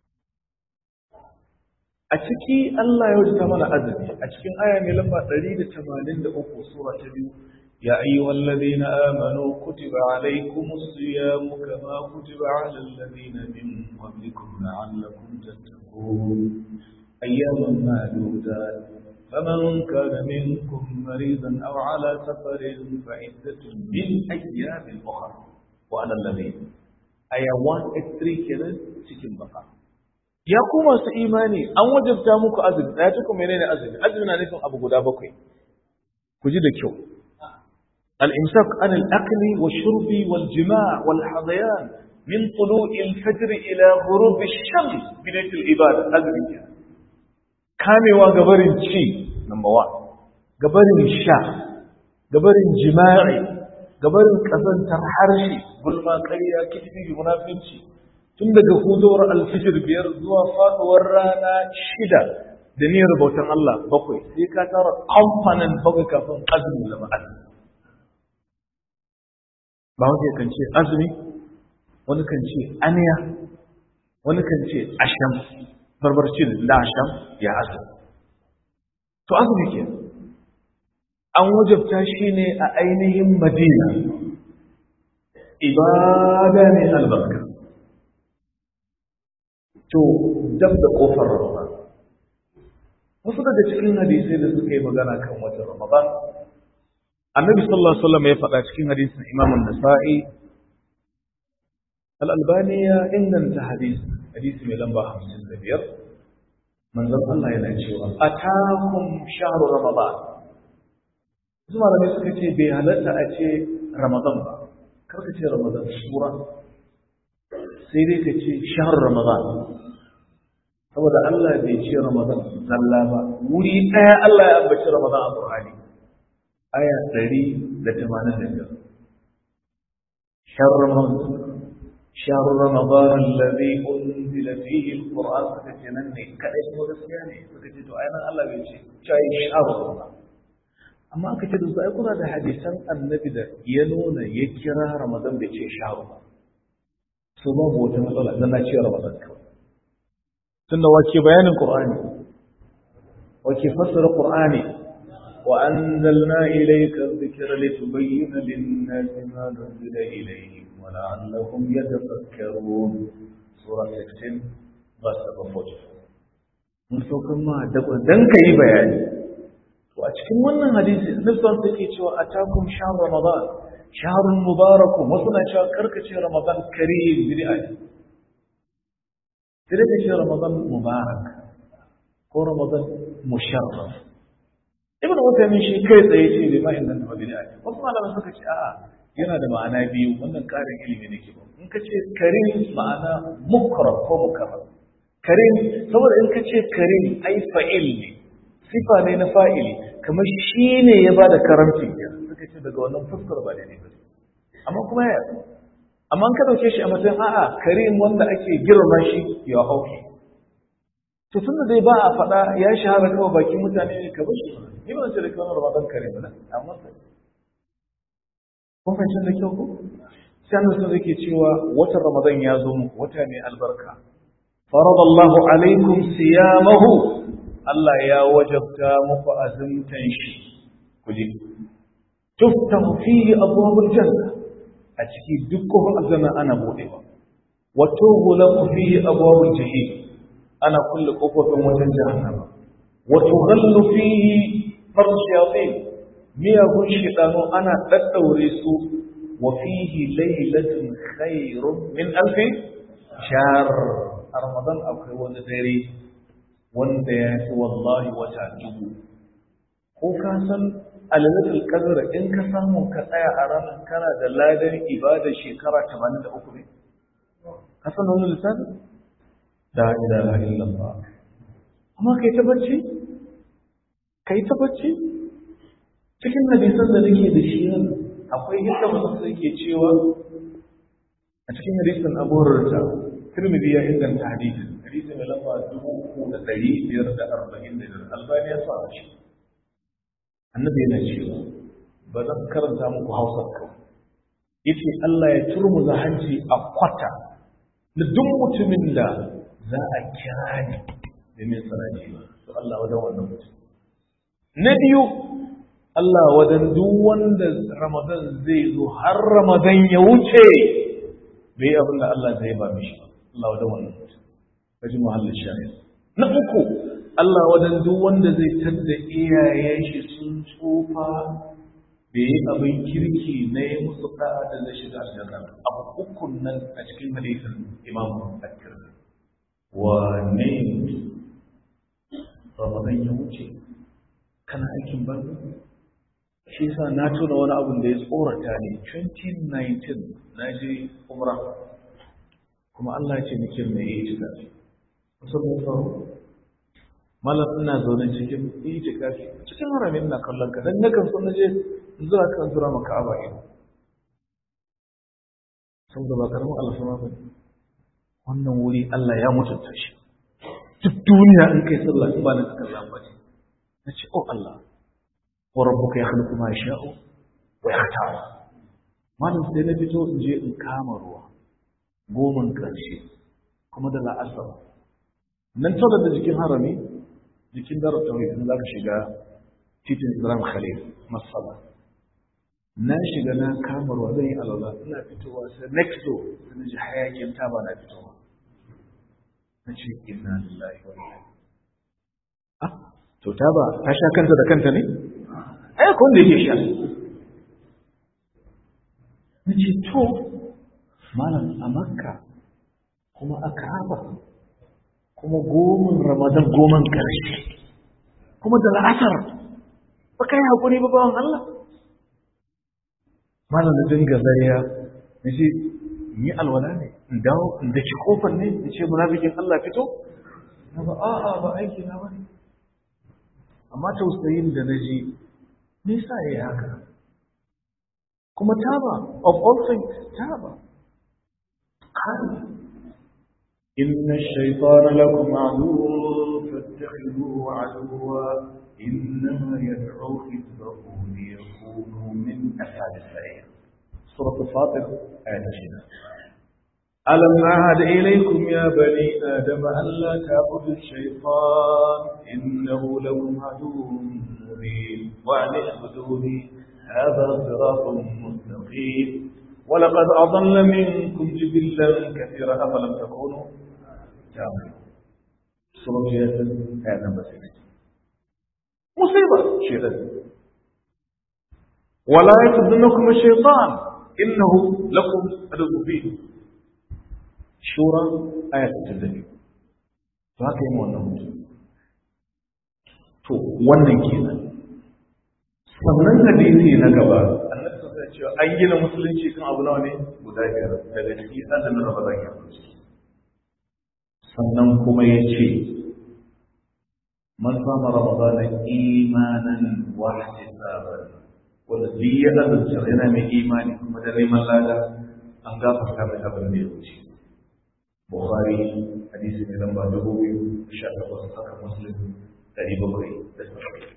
A ciki Allah ya wajata mana azumi a cikin aya mai lamba ɗari da tamanin da uku sura ta biyu ya ayyuhal ladina amanu kutiba alaykumus siyamu kama kutiba alal ladina min qablikum la'allakum tattaqun ayyaman ma'dudat faman kana minkum maridan aw ala safarin fa'iddatun min ayyamin ukhra wa alal ladina aya one eighty-three kenan cikin Baqara. Ya ku masu imani an wajabta muku azumi ya ce ku menene azumi azumi na nufin abu guda bakwai ku ji da kyau al-imsak an al-akli wash-shurbi wal-jima' wal-hadayan min tulu'i al-fajr ila ghurub ash-shams bidayat al-ibada azumi kamewa gabarin ci number one gabarin sha gabarin jima'i gabarin kazantar harshe gulma ƙarya kitbi munafinci tun daga hudowar alfijir biyar zuwa faduwar rana shida da niyyar bautan Allah bakwai sai ka tara kamfanin bakwai kafin azumi da azumi. Ba wanda kan ce azumi, wani kan ce aniya, wani kan ce asham, barbarci da asham ya azumi. To azumi ke an wajabta shi ne a ainihin Madina, ibada ne albarka. To dab da kofar Ramadan wasu daga cikin hadisai da suka yi magana kan watan Ramadan Annabi sallallahu alaihi wasallam ya faɗa cikin hadisin Imam An-Nasa'i Al-Albani ya inganta hadisi hadisi mai lamba hamsin da biyar manzon Allah yana cewa atakum shahru Ramadan kuma malamai suka ce bai halatta a ce Ramadan ba kar ka ce Ramadan sura sai dai ka ce shahar Ramadan saboda Allah bai ce Ramadan zalla ba wuri ɗaya Allah ya ambaci Ramadan a Qur'ani aya ɗari da tamanin da biyar shahar Ramadan shahar Ramadan alladhi unzila fihi al-Qur'an suka ce nan ne kadai ko gaskiya ne suka ce to ainihin Allah bai ce cai shahar Ramadan amma aka ce da su ai kuna da hadisan annabi da ya nuna ya kira Ramadan bai ce shahar ba so babu wata matsala dan na ciyar Ramadan kawai tunda wace bayanin Qur'ani wace fassara Qur'ani wa anzalna ilayka dhikra litubayyana lin-nasi ma nuzila ilayhim wa la'allahum yatafakkarun surah sixteen verse forty-four mun so kuma da dan kai bayani to a cikin wannan hadisi nufsan take cewa atakum shahr Ramadan shahrun mubarakun wasu na cewa karkace Ramadan karim bid'a ne sai ka ce Ramadan mubarak ko Ramadan musharraf ibn Uthaymeen shi kai tsaye ce bai ma inda da bid'a ne wasu malaman suka ce a'a yana da ma'ana biyu wannan karin ilimi ne ke ba in ka ce karim ma'ana mukram ko mukarram karim saboda in ka ce karim ai fa'il ne sifa ne na fa'ili kamar shi ne ya bada karamci suka ce daga wannan fuskar ba daidai ba amma kuma ya amma an ka dauke shi a matsayin a'a karim wanda ake girma shi ya hauki to tunda dai ba a faɗa ya shahara kawai bakin mutane ne ka bashi ni ba ce da kawai Ramadan karim ba amma sai kun fahimci da kyau ko sai annabi sun yake cewa watan Ramadan ya zo muku wata ne albarka faradallahu alaikum siyamahu Allah ya wajabta muku azumtan shi ku ji tuftahu fihi abwabul janna a ciki duk kofar aljanna ana budewa wa tughlaqu fihi abwabul jahim ana kulle kofofin wajen jahannama wa tughallu fihi farshayatin miyagun shidanu ana daddaure su wa fihi laylatun khairun min alfi shahr a ramadan akwai wani dare wanda ya fi wallahi wata dubu ko ka san alalatul qadr in ka samu ka tsaya a ranar kana da ladan ibada shekara tamanin da uku ne ka san wannan lissafi la ilaha illallah amma kai ta bacci kai ta bacci cikin hadisan da nake da shi akwai yadda mutum yake cewa a cikin hadisin Abu Hurairah Tirmidhi ya inganta hadisin hadisi mai lamba dubu uku da ɗari biyar da arba'in da biyar Albani ya sa shi annabi yana cewa ba zan karanta muku Hausa kawai yace Allah ya turmuza hanci a kwata na duk mutumin da za a kira ni da mai sanaji ba to Allah wajen wannan mutum na biyu Allah wajen duk wanda Ramadan zai zo har Ramadan ya wuce bai abin da Allah zai ba mishi Allah wajen wannan mutum kaji muhallin shahid na uku Allah wajen duk wanda zai tadda iyayen shi sun tsufa bai yi abin kirki na yi musu da'a da zai shiga aljanna abu ukun nan a cikin hadisin Imam At-Tirmidhi wa ne Ramadan ya wuce kana aikin banza shi yasa na tuna wani abin da ya tsorata ne twenty nineteen na je umra kuma Allah ya ce nake mai itikafi musamman faru malam ina zaune cikin itikafi cikin haramin na kallon ka dan nakan so na je zuwa kan zura maka aba ido saboda ba karamin alfama ba wannan wuri Allah ya mutunta shi duk duniya in kai sallah ba na kallon ba ce nace oh Allah wa rabbuka yakhluqu ma yasha'u wa yakhtar malam sai na fito in je in kama ruwa goman karshe kuma da la'asar nan tsoda da jikin harami jikin darar tauhid in zaka shiga titin Ibrahim Khalil masala na shiga na kama ruwa zan yi alwala ina fitowa sai next door sai ji hayakin taba na fitowa na ce inna lillahi wa inna ilaihi ah to taba ta sha kanta da kanta ne ai kun da yake sha nace to malam a Makka kuma a Kaaba kuma goman Ramadan goman karshe kuma da la'asar ba kai hakuri ba bawan Allah malam da dinga zariya nace ni alwala ne in dawo in daki kofar ne nace munafikin Allah fito na ba a'a ba aiki na bane amma tausayin da naji me yasa yayi haka kuma taba of all things taba kan inna ash-shaytana lakum aduwwun fattakhidhuhu aduwwa innama yad'u hizbahu liyakunu min ashabi as-sa'ir surah al-fatir ayat shida ألم أعهد إليكم يا بني آدم ألا تعبدوا الشيطان إنه لكم عدو مبين وأن اعبدوني هذا صراط مستقيم ولقد أضل منكم جبلا كثيرا أفلم تكونوا تعملون سورة ياسين آية نمبر ستة مصيبة شيطان ولا يصدنكم الشيطان إنه لكم عدو مبين Shura aya ta biyu. To haka yi wannan mutum. To wannan kenan. Sannan hadisi na gaba, Annabi sallallahu alaihi wasallam an gina musulunci kan abu nawa ne? Guda biyar daga ciki azumin Ramadan ya wuce. Sannan kuma ya ce man sama Ramadan imanan wa ihtisaban wanda duk ya azumta yana mai imani kuma da neman lada an gafarta mai abin da ya wuce. Bukhari hadisi mai lamba dubu biyu sha takwas haka Muslim ɗari bakwai da saba'in.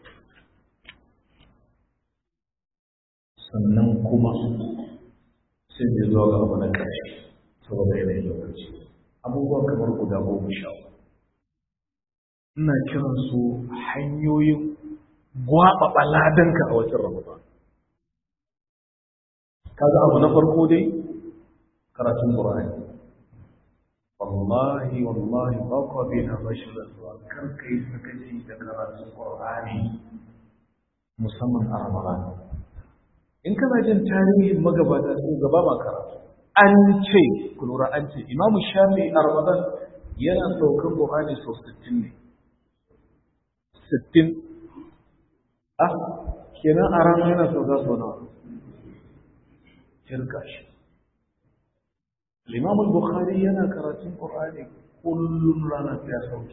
Sannan kuma sai da zuwa ga abu na ƙarshe saboda yanayin lokaci abubuwa kamar guda goma sha ina kiran su hanyoyin gwaɓaɓa ladanka a watan Ramadan. Kaga abu na farko dai karatun Qur'ani. wallahi wallahi ba ku bina bashirar zuwa kar kai sakaci da karatun Qur'ani musamman a Ramadan. In kana jin tarihin magabata sun gaba ma karatu an ce ku lura an ce Imam Shafi'i a Ramadan yana saukar Qur'ani sau sittin ne sittin ah kenan a rana yana sauka sau nawa kirka shi Imam al-Bukhari yana karatun Qur'ani kullum rana sai ya sauke.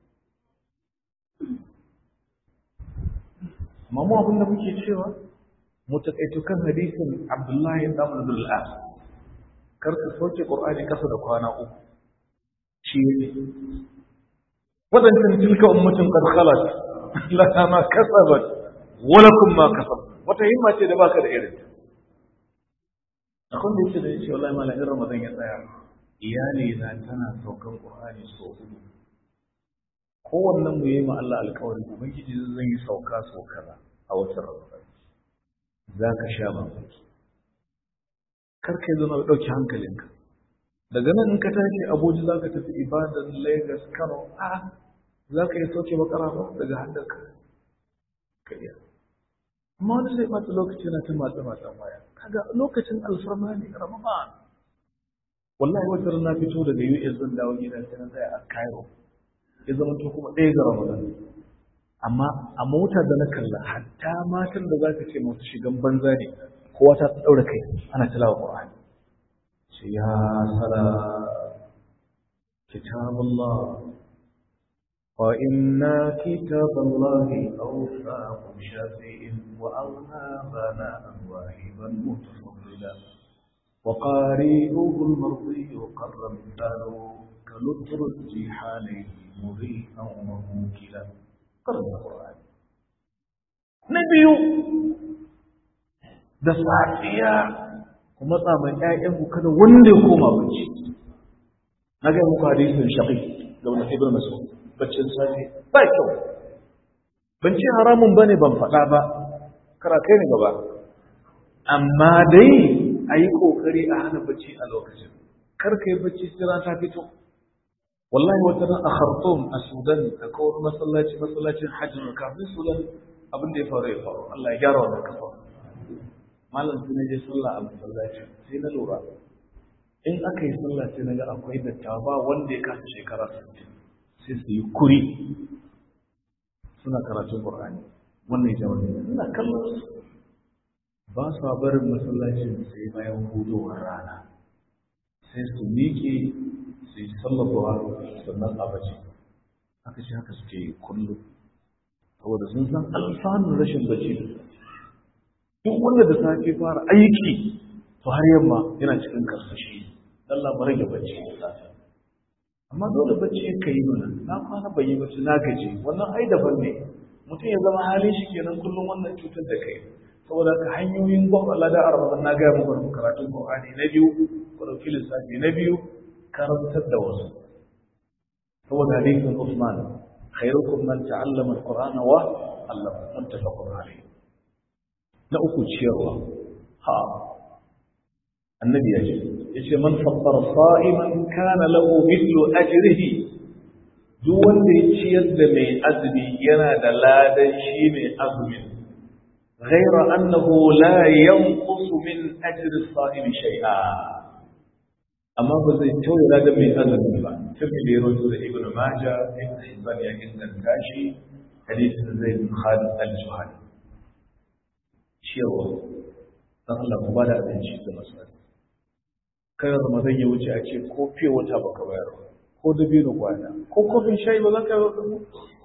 amma mu abin da muke cewa mu taƙaito kan hadisin Abdullahi ibn Amr ibn al-As kar ka sauke Qur'ani kasa da kwana uku shi ne wadannan tilka ummatun qad khalat laha ma kasabat wa lakum ma kasab wata himma ce da baka da irin akwai da yake da yake wallahi malam irin Ramadan ya tsaya iyali na tana saukan Qur'ani so uku kowannen mu yi ma Allah alƙawari ubangiji zan yi sauka so kaza a watan Ramadan za ka sha mamaki kar kai zo na ɗauki hankalinka daga nan in ka tashi Abuja za ka tafi Ibadan Lagos Kano a za ka yi sauke bakara ba daga hannunka ka iya amma wani zai ɓata lokaci na ta matsa matsa waya kaga lokacin alfarma ne Ramadan wallahi wata rana fito daga U S zan dawo gida sai na tsaya a Cairo ya zama to kuma ɗaya ga Ramadan amma a mota da na kalla hatta matan da za ka ce masu shigan banza ne kowa ta ɗaura kai ana tilawa Qur'ani sai ya sala kitabullah wa inna kitaballahi awsaqu shafi'in wa awhabana wahiban mutafaddila wa qari'uhu al-mardi qarra mithalu kalutru jihani مريئا وموكلا قرن القرآن نبي da safiya kuma tsaman ƴaƴanku kada wanda ya koma bacci na ga muku hadisin shaqiq da wani ibn mas'ud baccin safi ba kyau ban ce haramun bane ban faɗa ba kara kai ne gaba amma dai ayi kokari a hana bacci a lokacin kar kai bacci sai ran ta fito wallahi wata ran a Khartoum a Sudan akwai wani masallaci masallacin hajji na kafin Sudan abin da ya faru ya faru Allah ya gyara wannan kafa malam sai na je sallah a masallaci sai na lura in aka yi sallah sai na ga akwai dattawa ba wanda ya kasa shekara sittin sai su yi kuri suna karatun Qur'ani wannan ya wannan ina kallon su ba su barin masallacin sai bayan hudowar rana sai su miƙe sai sallallahu sannan a bace aka ce haka suke kullum saboda sun san alfanun rashin bacci duk wanda da safe fara aiki to har yamma yana cikin karsashi Allah ba rage bacci da safe amma dole bacci ka yi mana na kwana bai yi bacci na gaji wannan ai daban ne mutum ya zama halin shi kenan kullum wannan cutar da kai saboda ka hanyoyin gwamnati Allah da arba na ga muku karatun Qur'ani na biyu ko dauki lissafi na biyu karantar da wasu saboda hadisin Usman khairukum man ta'allama al-Qur'ana wa 'allama muttafaqun alayh na uku ciyarwa ha annabi ya ce yace man fattara sa'iman kana lahu mithlu ajrihi duk wanda ya ciyar da mai azumi yana da ladan shi mai azumin غير أنه لا ينقص من أجر الصائم شيئا amma ba zai tauye ladan mai azumi ba tafi da yaro da ibn majah ibn hibban ya inganta shi hadisin zai bin khalid al-juhani cewa dan Allah ku bada abinci ga masallaci kai ramadan ya wuce a ce ko fiye wata baka bayar ko dabino kwana ko kofin shayi ba za ka yi wa kanku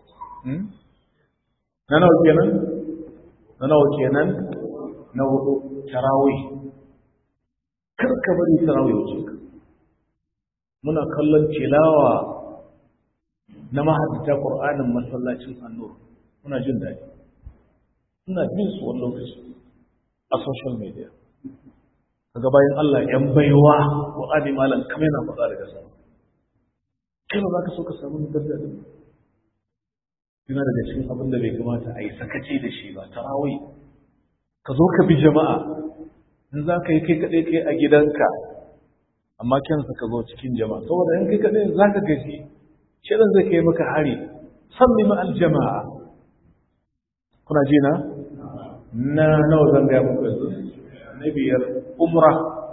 na nawa kenan na nawa kenan na hudu tarawih kar ka bari tarawih wuce ka muna kallon tilawa na mahaddata Qur'anin masallacin An-Nur muna jin daɗi ina bin su wani lokaci a social media kaga bayan Allah yan baiwa Qur'ani malam kamar yana faɗa daga sama kai ba za ka so ka samu daraja din yana daga cikin abin da bai kamata a yi sakaci da shi ba tarawih ka zo ka bi jama'a in za ka yi kai kaɗai kai a gidanka amma kyansa ka zo cikin jama'a saboda in kai kaɗai za ka gaji shirin zai kai maka hari salli ma'al jama'a kuna ji na na nawa zan gaya muku yanzu na biyar umra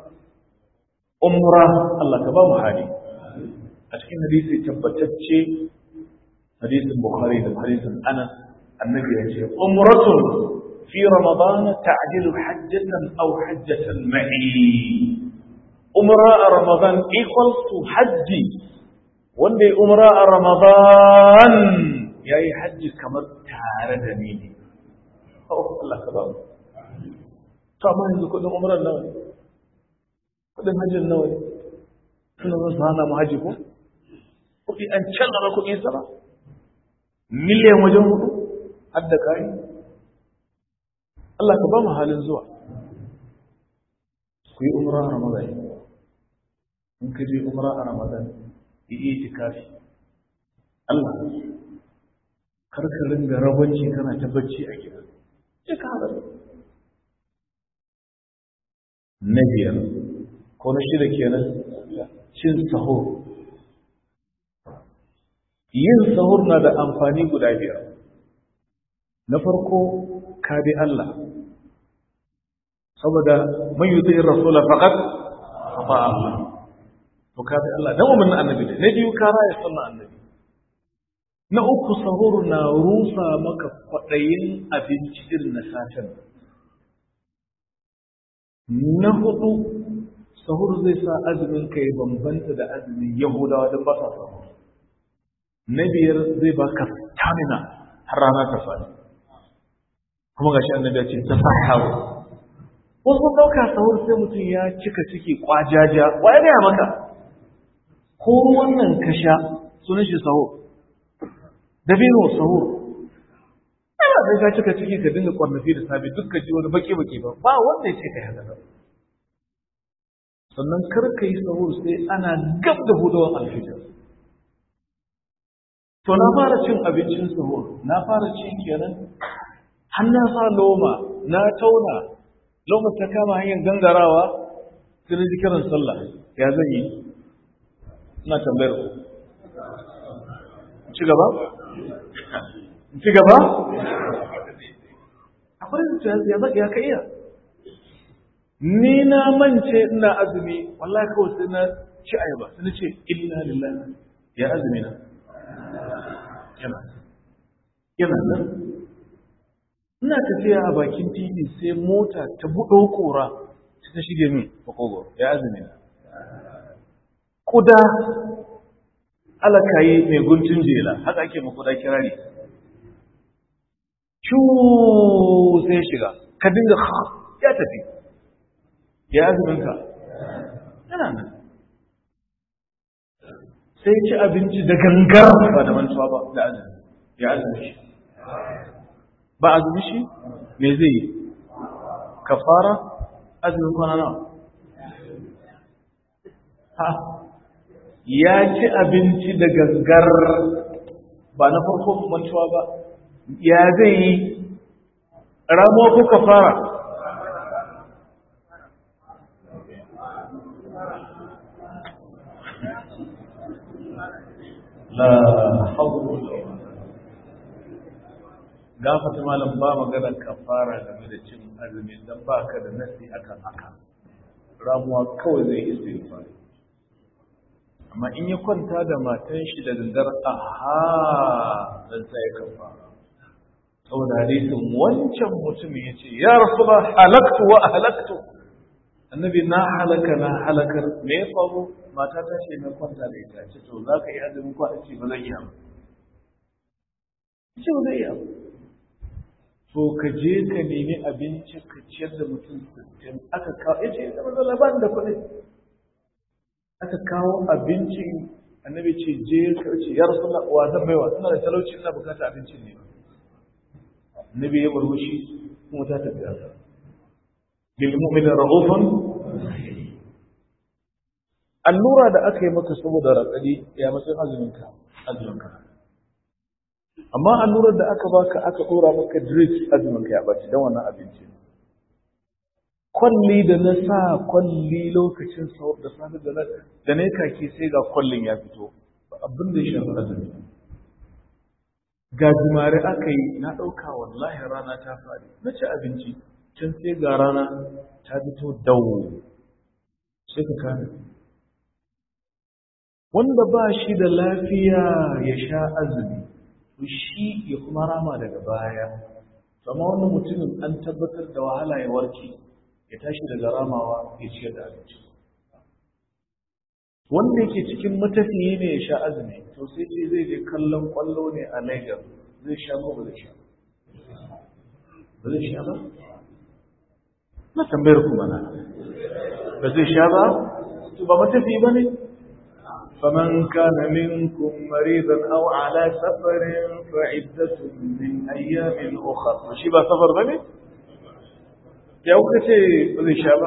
umra Allah ka ba mu hali a cikin hadisi tabbatacce hadisin bukhari da hadisin anas annabi ya ce umratun fi ramadan ta'dilu hajjatan aw hajjatan ma'i umra a Ramadan equals to hajji wanda ya umra a Ramadan yayi hajji kamar tare da ni ne oh Allah ka ba mu to amma yanzu kudin umran nawa ne kudin hajjin nawa ne suna zo su hana mu haji ko kudi an canza kudi sama miliyan wajen hudu har da kai Allah ka ba mu halin zuwa ku yi umra a Ramadan in ka je umra a Ramadan yi itikafi Allah kar ka ringa rabanci kana ta bacci a gida sai ka haɗa na biyar ko na shida kenan cin sahur yin sahur na da amfani guda biyar na farko ka bi Allah saboda man yuti ar-rasul faqat ata Allah to ka bi Allah dan wannan annabi ne na biyu ka raya sunna annabi na uku sahur na rusa maka kwadayin abinci irin na satin na hudu sahur zai sa azumin kai bambanta da azumin yahudawa don ba sa sahur na biyar zai baka stamina har rana ta fadi kuma gashi annabi ya ce ta saharu wasu ɗauka sahur sai mutum ya cika ciki kwajaja wa ya gaya maka ko wannan ka sha sunan shi sahur dabino sahur ana sai ka cika ciki ka dinga kwarnafi da sabi duk ka ji wani baki baki ba ba wanda ya ce ka haka ba sannan kar ka yi sahur sai ana gab da hudawar alfijir to na fara cin abincin sahur na fara cin kenan har na sa loma na tauna loma ta kama hanyar gangarawa sai na ji kiran sallah ya zan yi ina tambayar ku ci gaba ci gaba akwai zuciya ya zaka ya kai ya ni na mance ina azumi wallahi kawai sai na ci ayaba sai na ce inna lillahi ya azumi na yana yana nan ina tafiya a bakin titi sai mota ta buɗo kora ta shige min makogo ya azumi na kuda alakayi mai guntun jela haka ake makuda kirari shuu sai shiga ka dinga ya tafi ya azuminka yana nan sai ci abinci da gangar ba da mantuwa ba da azumi ya azumi shi ba azumi shi me zai yi kafara azumin kwana nawa ha ya ci abinci da gangar ba na farko mantuwa ba ya zai yi ramuwa ko kafara la hawla gafata malam ba magana kafara game da cin azumi dan baka da nasi akan haka ramuwa kawai zai istighfar amma in ya kwanta da matan shi da gangar aha dan sai kafara saboda hadisin wancan mutum yace ya rasulullah halaktu wa ahlaktu annabi na halaka na halakar me ya faru mata ta ce mai kwanta da ita ce to za ka yi azumin kwana ce ba zan yi ba ce ba zai yi ba to ka je ka nemi abinci ka ciyar da mutum sittin aka kawo ya ce zama zala ban da kuɗi aka kawo abinci annabi ce je ka ce ya rasu wa zan baiwa suna da talauci ina bukata abincin ne annabi ya murmushi kuma ta tafi asa bil mu'minin ra'ufun allura da aka yi maka saboda ratsadi ya matsayin azuminka azuminka amma allurar da aka baka aka dora maka drip azuminka ya baci don wannan abinci kwalli da na sa kwalli lokacin sahur da safe da na da ne kake sai ga kwallin ya fito abin da ya shafi azumi ga jimare aka yi na ɗauka wallahi rana ta faɗi na ci abinci can sai ga rana ta fito dawo sai ka kame wanda ba shi da lafiya ya sha azumi to shi ya kuma rama daga baya amma wannan mutumin an tabbatar da wahala ya warke ya tashi daga ramawa ya ciyar da abinci wanda yake cikin matafiyi ne ya sha azumi to sai ce zai je kallon kwallo ne a Lagos zai sha ko ba zai sha ba zai sha ba na tambayar ku mana ba zai sha ba to ba matafiyi ba ne faman kana minkum maridan aw ala safarin fa iddatun min ayyamin ukhra shi ba safar bane ya kuka ce ba zai sha ba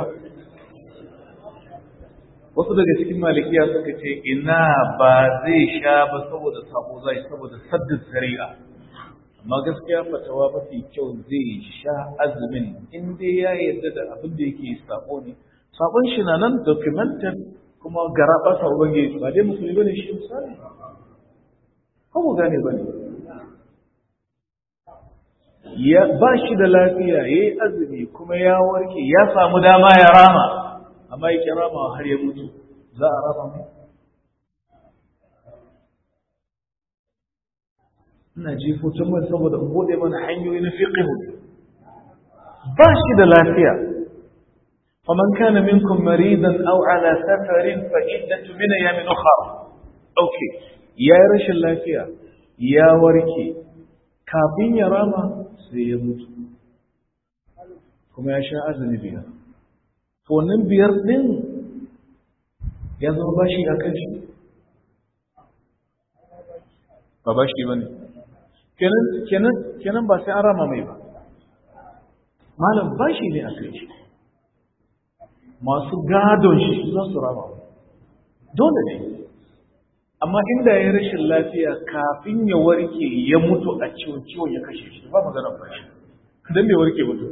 wasu daga cikin malikiya suka ce ina ba zai sha ba saboda sabo zai saboda saddin shari'a amma gaskiya fatawa mafi kyau zai sha azumin in dai ya yarda da abin da yake sabo ne sabon shi na nan documented kuma gara ba sa ubangi ba dai musulmi bane shi misali ko mu gane bane ya ba shi da lafiya yayi azumi kuma ya warke ya samu dama ya rama amma yake rama har ya mutu za a rama mai ina jifo tun man saboda in bude mana hanyoyi na fiqh ba shi da lafiya faman kana minkum maridan aw ala safarin fa iddatu min ayamin ukhra okay ya rashin lafiya ya warke kafin ya rama sai ya mutu kuma ya sha azumi biyar to wannan biyar din ya zama bashi a kan shi ba bashi ba ne kenan kenan kenan ba sai an rama mai ba malam bashi ne a kan shi masu gadon shi za su rama dole ne amma inda ya rashin lafiya kafin ya warke ya mutu a ciwon ciwon ya kashe shi ba magana bashi dan bai warke mutu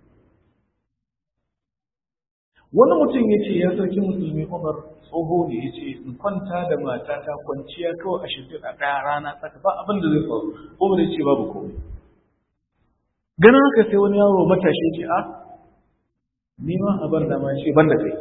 wani mutum ya ce ya sarki musulmi Umar tsoho ne ya ce in kwanta da matata kwanciya kawai a shimfiɗa ɗaya rana tsaka ba abin da zai faru Umar ya ce babu komai ganin haka sai wani yaro matashi ce a ni ma a bar dama ce ban da kai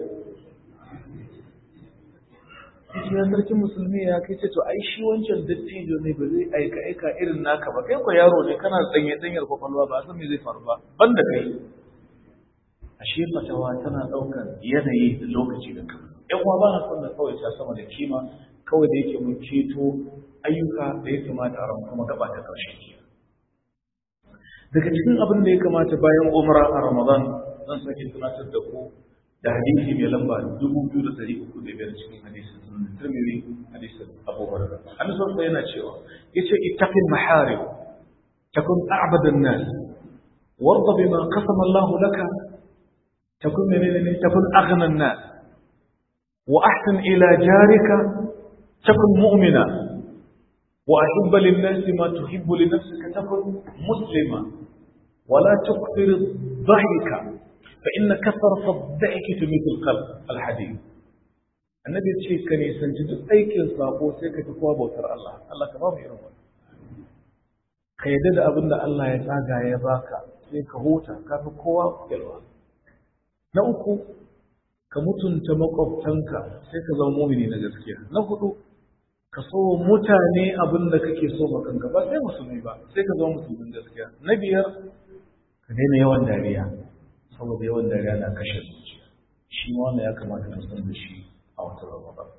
shi ya sarki musulmi ya kai ce to ai shi wancan dattijo ne ba zai aika aika irin naka ba kai ko yaro ne kana danye danyar kwakwalwa ba san me zai faru ba ban da kai ashe fatawa tana ɗaukar yanayi da lokaci da kama ‘yan uwa ba na son da kawai ta sama da kima kawai da yake mun ceto ayyuka da ya kamata a ran kuma gaba ta ƙarshe daga cikin abin da ya kamata bayan umra a ramadan zan sake tunatar da ku da hadisi mai lamba dubu biyu da ɗari uku da biyar cikin hadisin sunan tirmidhi hadisin abu hurairah annabi sallallahu yana cewa yace ittaqil maharib takun a'badan nas warda bima qasama Allahu laka تكون من تكون أغنى الناس وأحسن إلى جارك تكون مؤمنا وأحب للناس ما تحب لنفسك تكون مسلما ولا تكثر الضحك فإن كثرة الضحك تميت القلب الحديث النبي يقول كان يسنجد أي كل صابو سيك تقوى بوتر الله الله تمام يرون خيدد أبن الله يتاقى يباكى سيك هوتا كافي قوى يلوى na uku ka mutunta makwabtanka sai ka zama mumini na gaskiya na hudu ka so mutane abin da kake so makanka ba sai musulmi ba sai ka zama musulmin gaskiya na biyar ka daina yawan dariya saboda yawan dariya na kashe zuciya shi ma wannan ya kamata ka san da shi a wata ramadan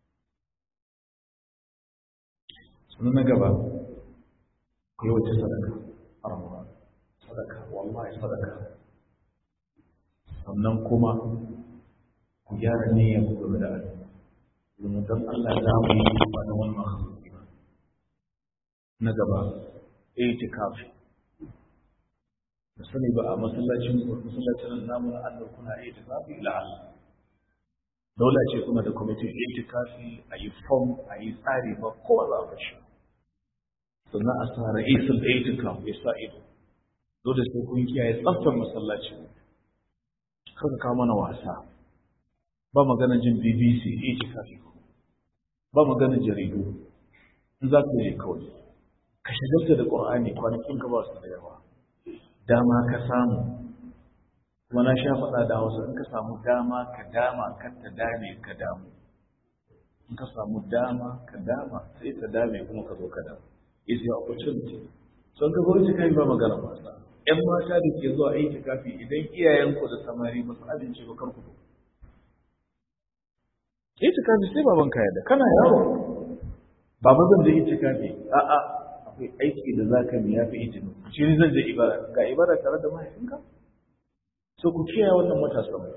sunan na gaba ku yi wata sadaka a ramadan sadaka wallahi sadaka sannan kuma ku gyara niyyar ku game da Allah domin don Allah za mu yi ba da wani mahaifin ba na gaba itikafi da sani ba a masallacin masallacin namu na Allah kuna itikafi la'alla dole ce kuma da kwamitin itikafi a yi form a yi tsari ba kowa za a fashi sannan a sa ra'isul itikaf ya sa ido dole sai kun kiyaye tsaftar masallacin kaka kawo mana wasa ba magana jin B B C itikafi ba magana jaridu in za ka yi kawai ka shagalta da Qur'ani kwanakin ka ba su da yawa dama ka samu kuma na sha faɗa da Hausa in ka samu dama ka dama kar ta dame ka damu in ka samu dama ka dama sai ta dame kuma ka zo ka damu is your opportunity son ka zo kai ba magana wasa ‘yan mata da ke zuwa aiki kafi idan iyayenku da samari ba su amince ba kar ku itikafi sai baban ka yadda kana yaro baba zan je itikafi a'a akwai aiki da zaka yi yafi itikafi shi ne zan je ibada ga ibada tare da mahaifinka so ku kiyaye wannan matasan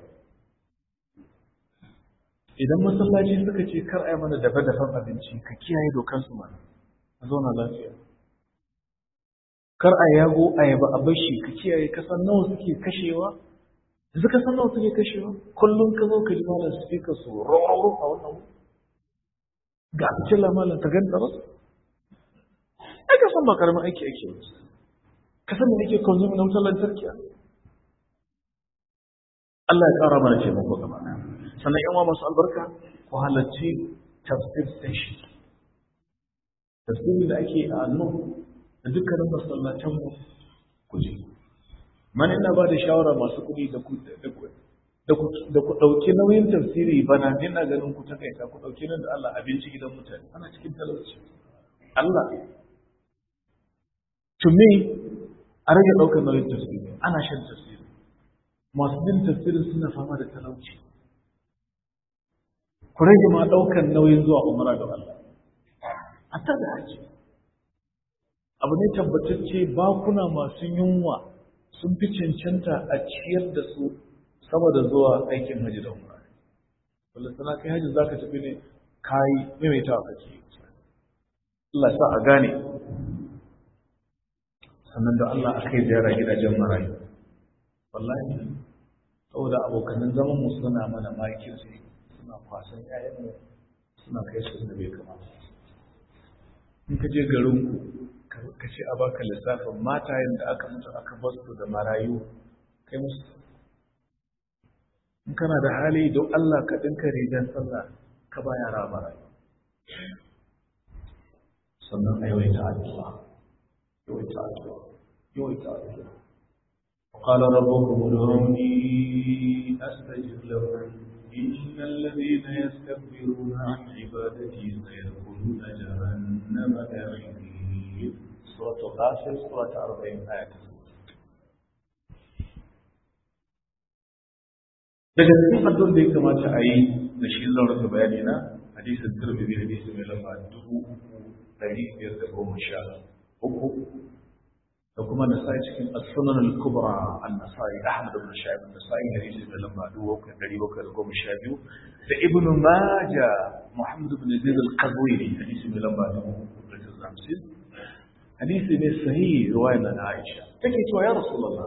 idan masallaci suka ce kar ai mana dafa-dafan abinci ka kiyaye dokar su mana a zauna lafiya kar a yago ayaba a bashi ka kiyaye kasan nawa suke kashewa yanzu ka san nawa suke kashewa kullum ka zo ka ji malam speaker su roro a wannan ga cikin lamarin ta ganta ba ai ka san ba karamin aiki ake yi ka san me yake consuming na wutar lantarki Allah ya kara mana taimako gaba ɗaya sannan yan uwa masu albarka ku halarci tafsir station tafsirin da ake a annu da dukkanin masallatan mu ku je man ina ba da shawara masu kuɗi da ku da ku da ku ɗauki nauyin tafsiri bana ina ganin ku ta kai ku ɗauki nan da Allah abinci gidan mutane ana cikin talauci Allah to me a rage ɗaukar nauyin tafsiri ana shan tafsiri masu bin tafsirin suna fama da talauci ku rage ma ɗaukar nauyin zuwa umara da Allah hatta da haji abu ne tabbatacce bakuna masu yunwa sun fi cancanta a ciyar da su sama da zuwa aikin haji da umara wanda sana kai haji za ka tafi ne kayi maimaita a kake Allah sa a gane sannan da Allah a kai ziyara gidajen marayu wallahi saboda abokanin zaman mu suna mana makin su suna kwasan ƴaƴan mu suna kai su da bai kamata in ka je garin ku ka ce a baka lissafin matayen da aka mutu aka bar su da marayu kai musu in kana da hali don Allah ka dinka rigar sallah ka ba yara marayu sannan a yawaita addu'a yawaita addu'a yawaita addu'a قال ربكم ادعوني أستجب لكم إن الذين يستكبرون عن عبادتي سيدخلون جهنم داخلين سورة غافر سورة أربعين آية daga cikin addu'ar da ya kamata a yi da shi zan rasa bayani na hadisin Tirmidhi hadisi mai lamba dubu uku ɗari biyar da goma sha uku da kuma Nasa'i cikin As-Sunan al-Kubra an-Nasa'i Ahmad ibn Sha'ib an-Nasa'i hadisi mai lamba dubu uku ɗari bakwai da goma sha biyu da Ibn Majah Muhammad ibn Zaid al-Qazwini hadisi mai lamba dubu uku ɗari da hamsin hadisi ne sahihi riwayar na Aisha take cewa ya Rasulullah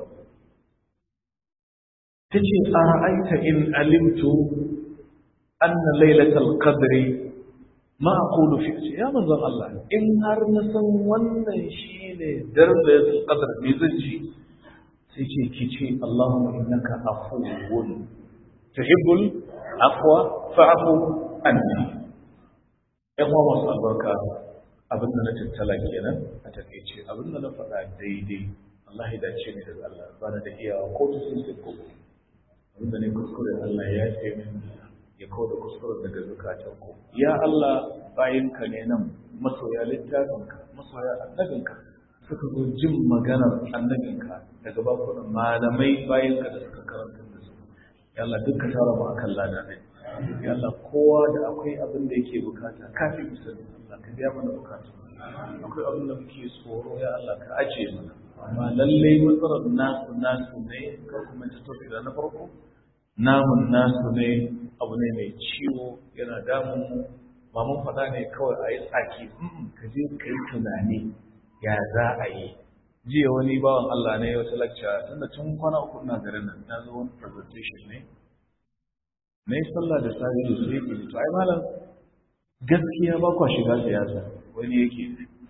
tace ara'aita in alimtu anna laylatal qadri ma aqulu fi ya manzon Allah in har na san wannan shine darajatul qadr me zan ci sai ce kici Allahumma innaka afuwun tuhibbul afwa fa'fu anni ya kuma masu albarka abin da na tattala kenan a takeice abin da na faɗa daidai Allah ya dace ni daga Allah ba da iyawa ko ta sun ko abinda ne kuskure Allah ya ce min ya kawo da kuskuren daga zukatanku ya Allah bayinka ne nan masoya littafinka masoya annabinka suka zo jin maganar annabinka daga bakunan malamai bayinka da suka karanta da su ya Allah dukkan tara mu akan lada ne ya Allah kowa da akwai abin da yake bukata kafin mu sani Allah ka biya mana bukatu akwai abin da muke tsoro ya Allah ka ajiye mana amma lallai matsalar nasu nasu ne kar kuma ta tafi da na farko namun nasu ne abu ne mai ciwo yana damun mu ba mun faɗa ne kawai a yi tsaki ka je ka yi tunani ya za a yi jiya wani bawan Allah ne wata lacca tunda tun kwana uku na garin nan na zo wani presentation ne na yi sallah da sabi da su yake to ai malam gaskiya ba kwa shiga siyasa wani yake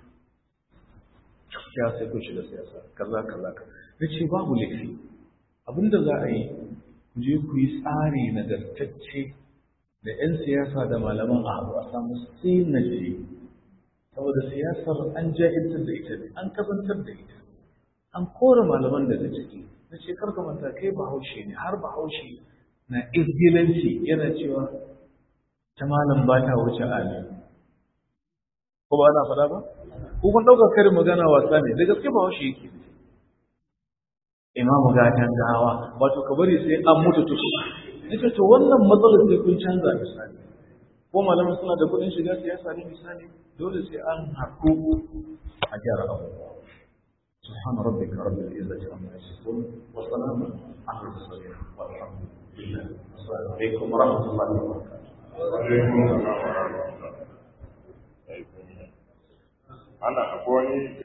ya sai ku shiga siyasa kaza kaza na ce babu laifi abinda za a yi ku je ku yi tsari nagartacce da 'yan siyasa da malaman a haɗu a samu sinaji saboda siyasar an jahiltar da ita ne an kasantar da ita an kore malaman daga ciki na ce karka manta kai bahaushe ne har bahaushe na izgilanci yana cewa ta malam ba ta wuce amin ko ba ana faɗa ba ko kun ɗaukar karin magana wasa ne da gaske bahaushe yake imamu gatan gawa wato ka bari sai an mutu tuku ita to wannan matsalar sai kun canza misali ko malaman suna da kuɗin shiga siyasa ne misali dole sai an haɗu a gyara abubuwa. سبحان ربك رب العزة عما يصفون وسلام على المرسلين والحمد لله. السلام عليكم ورحمة الله وبركاته. وعليكم السلام ورحمة الله. أنا أقول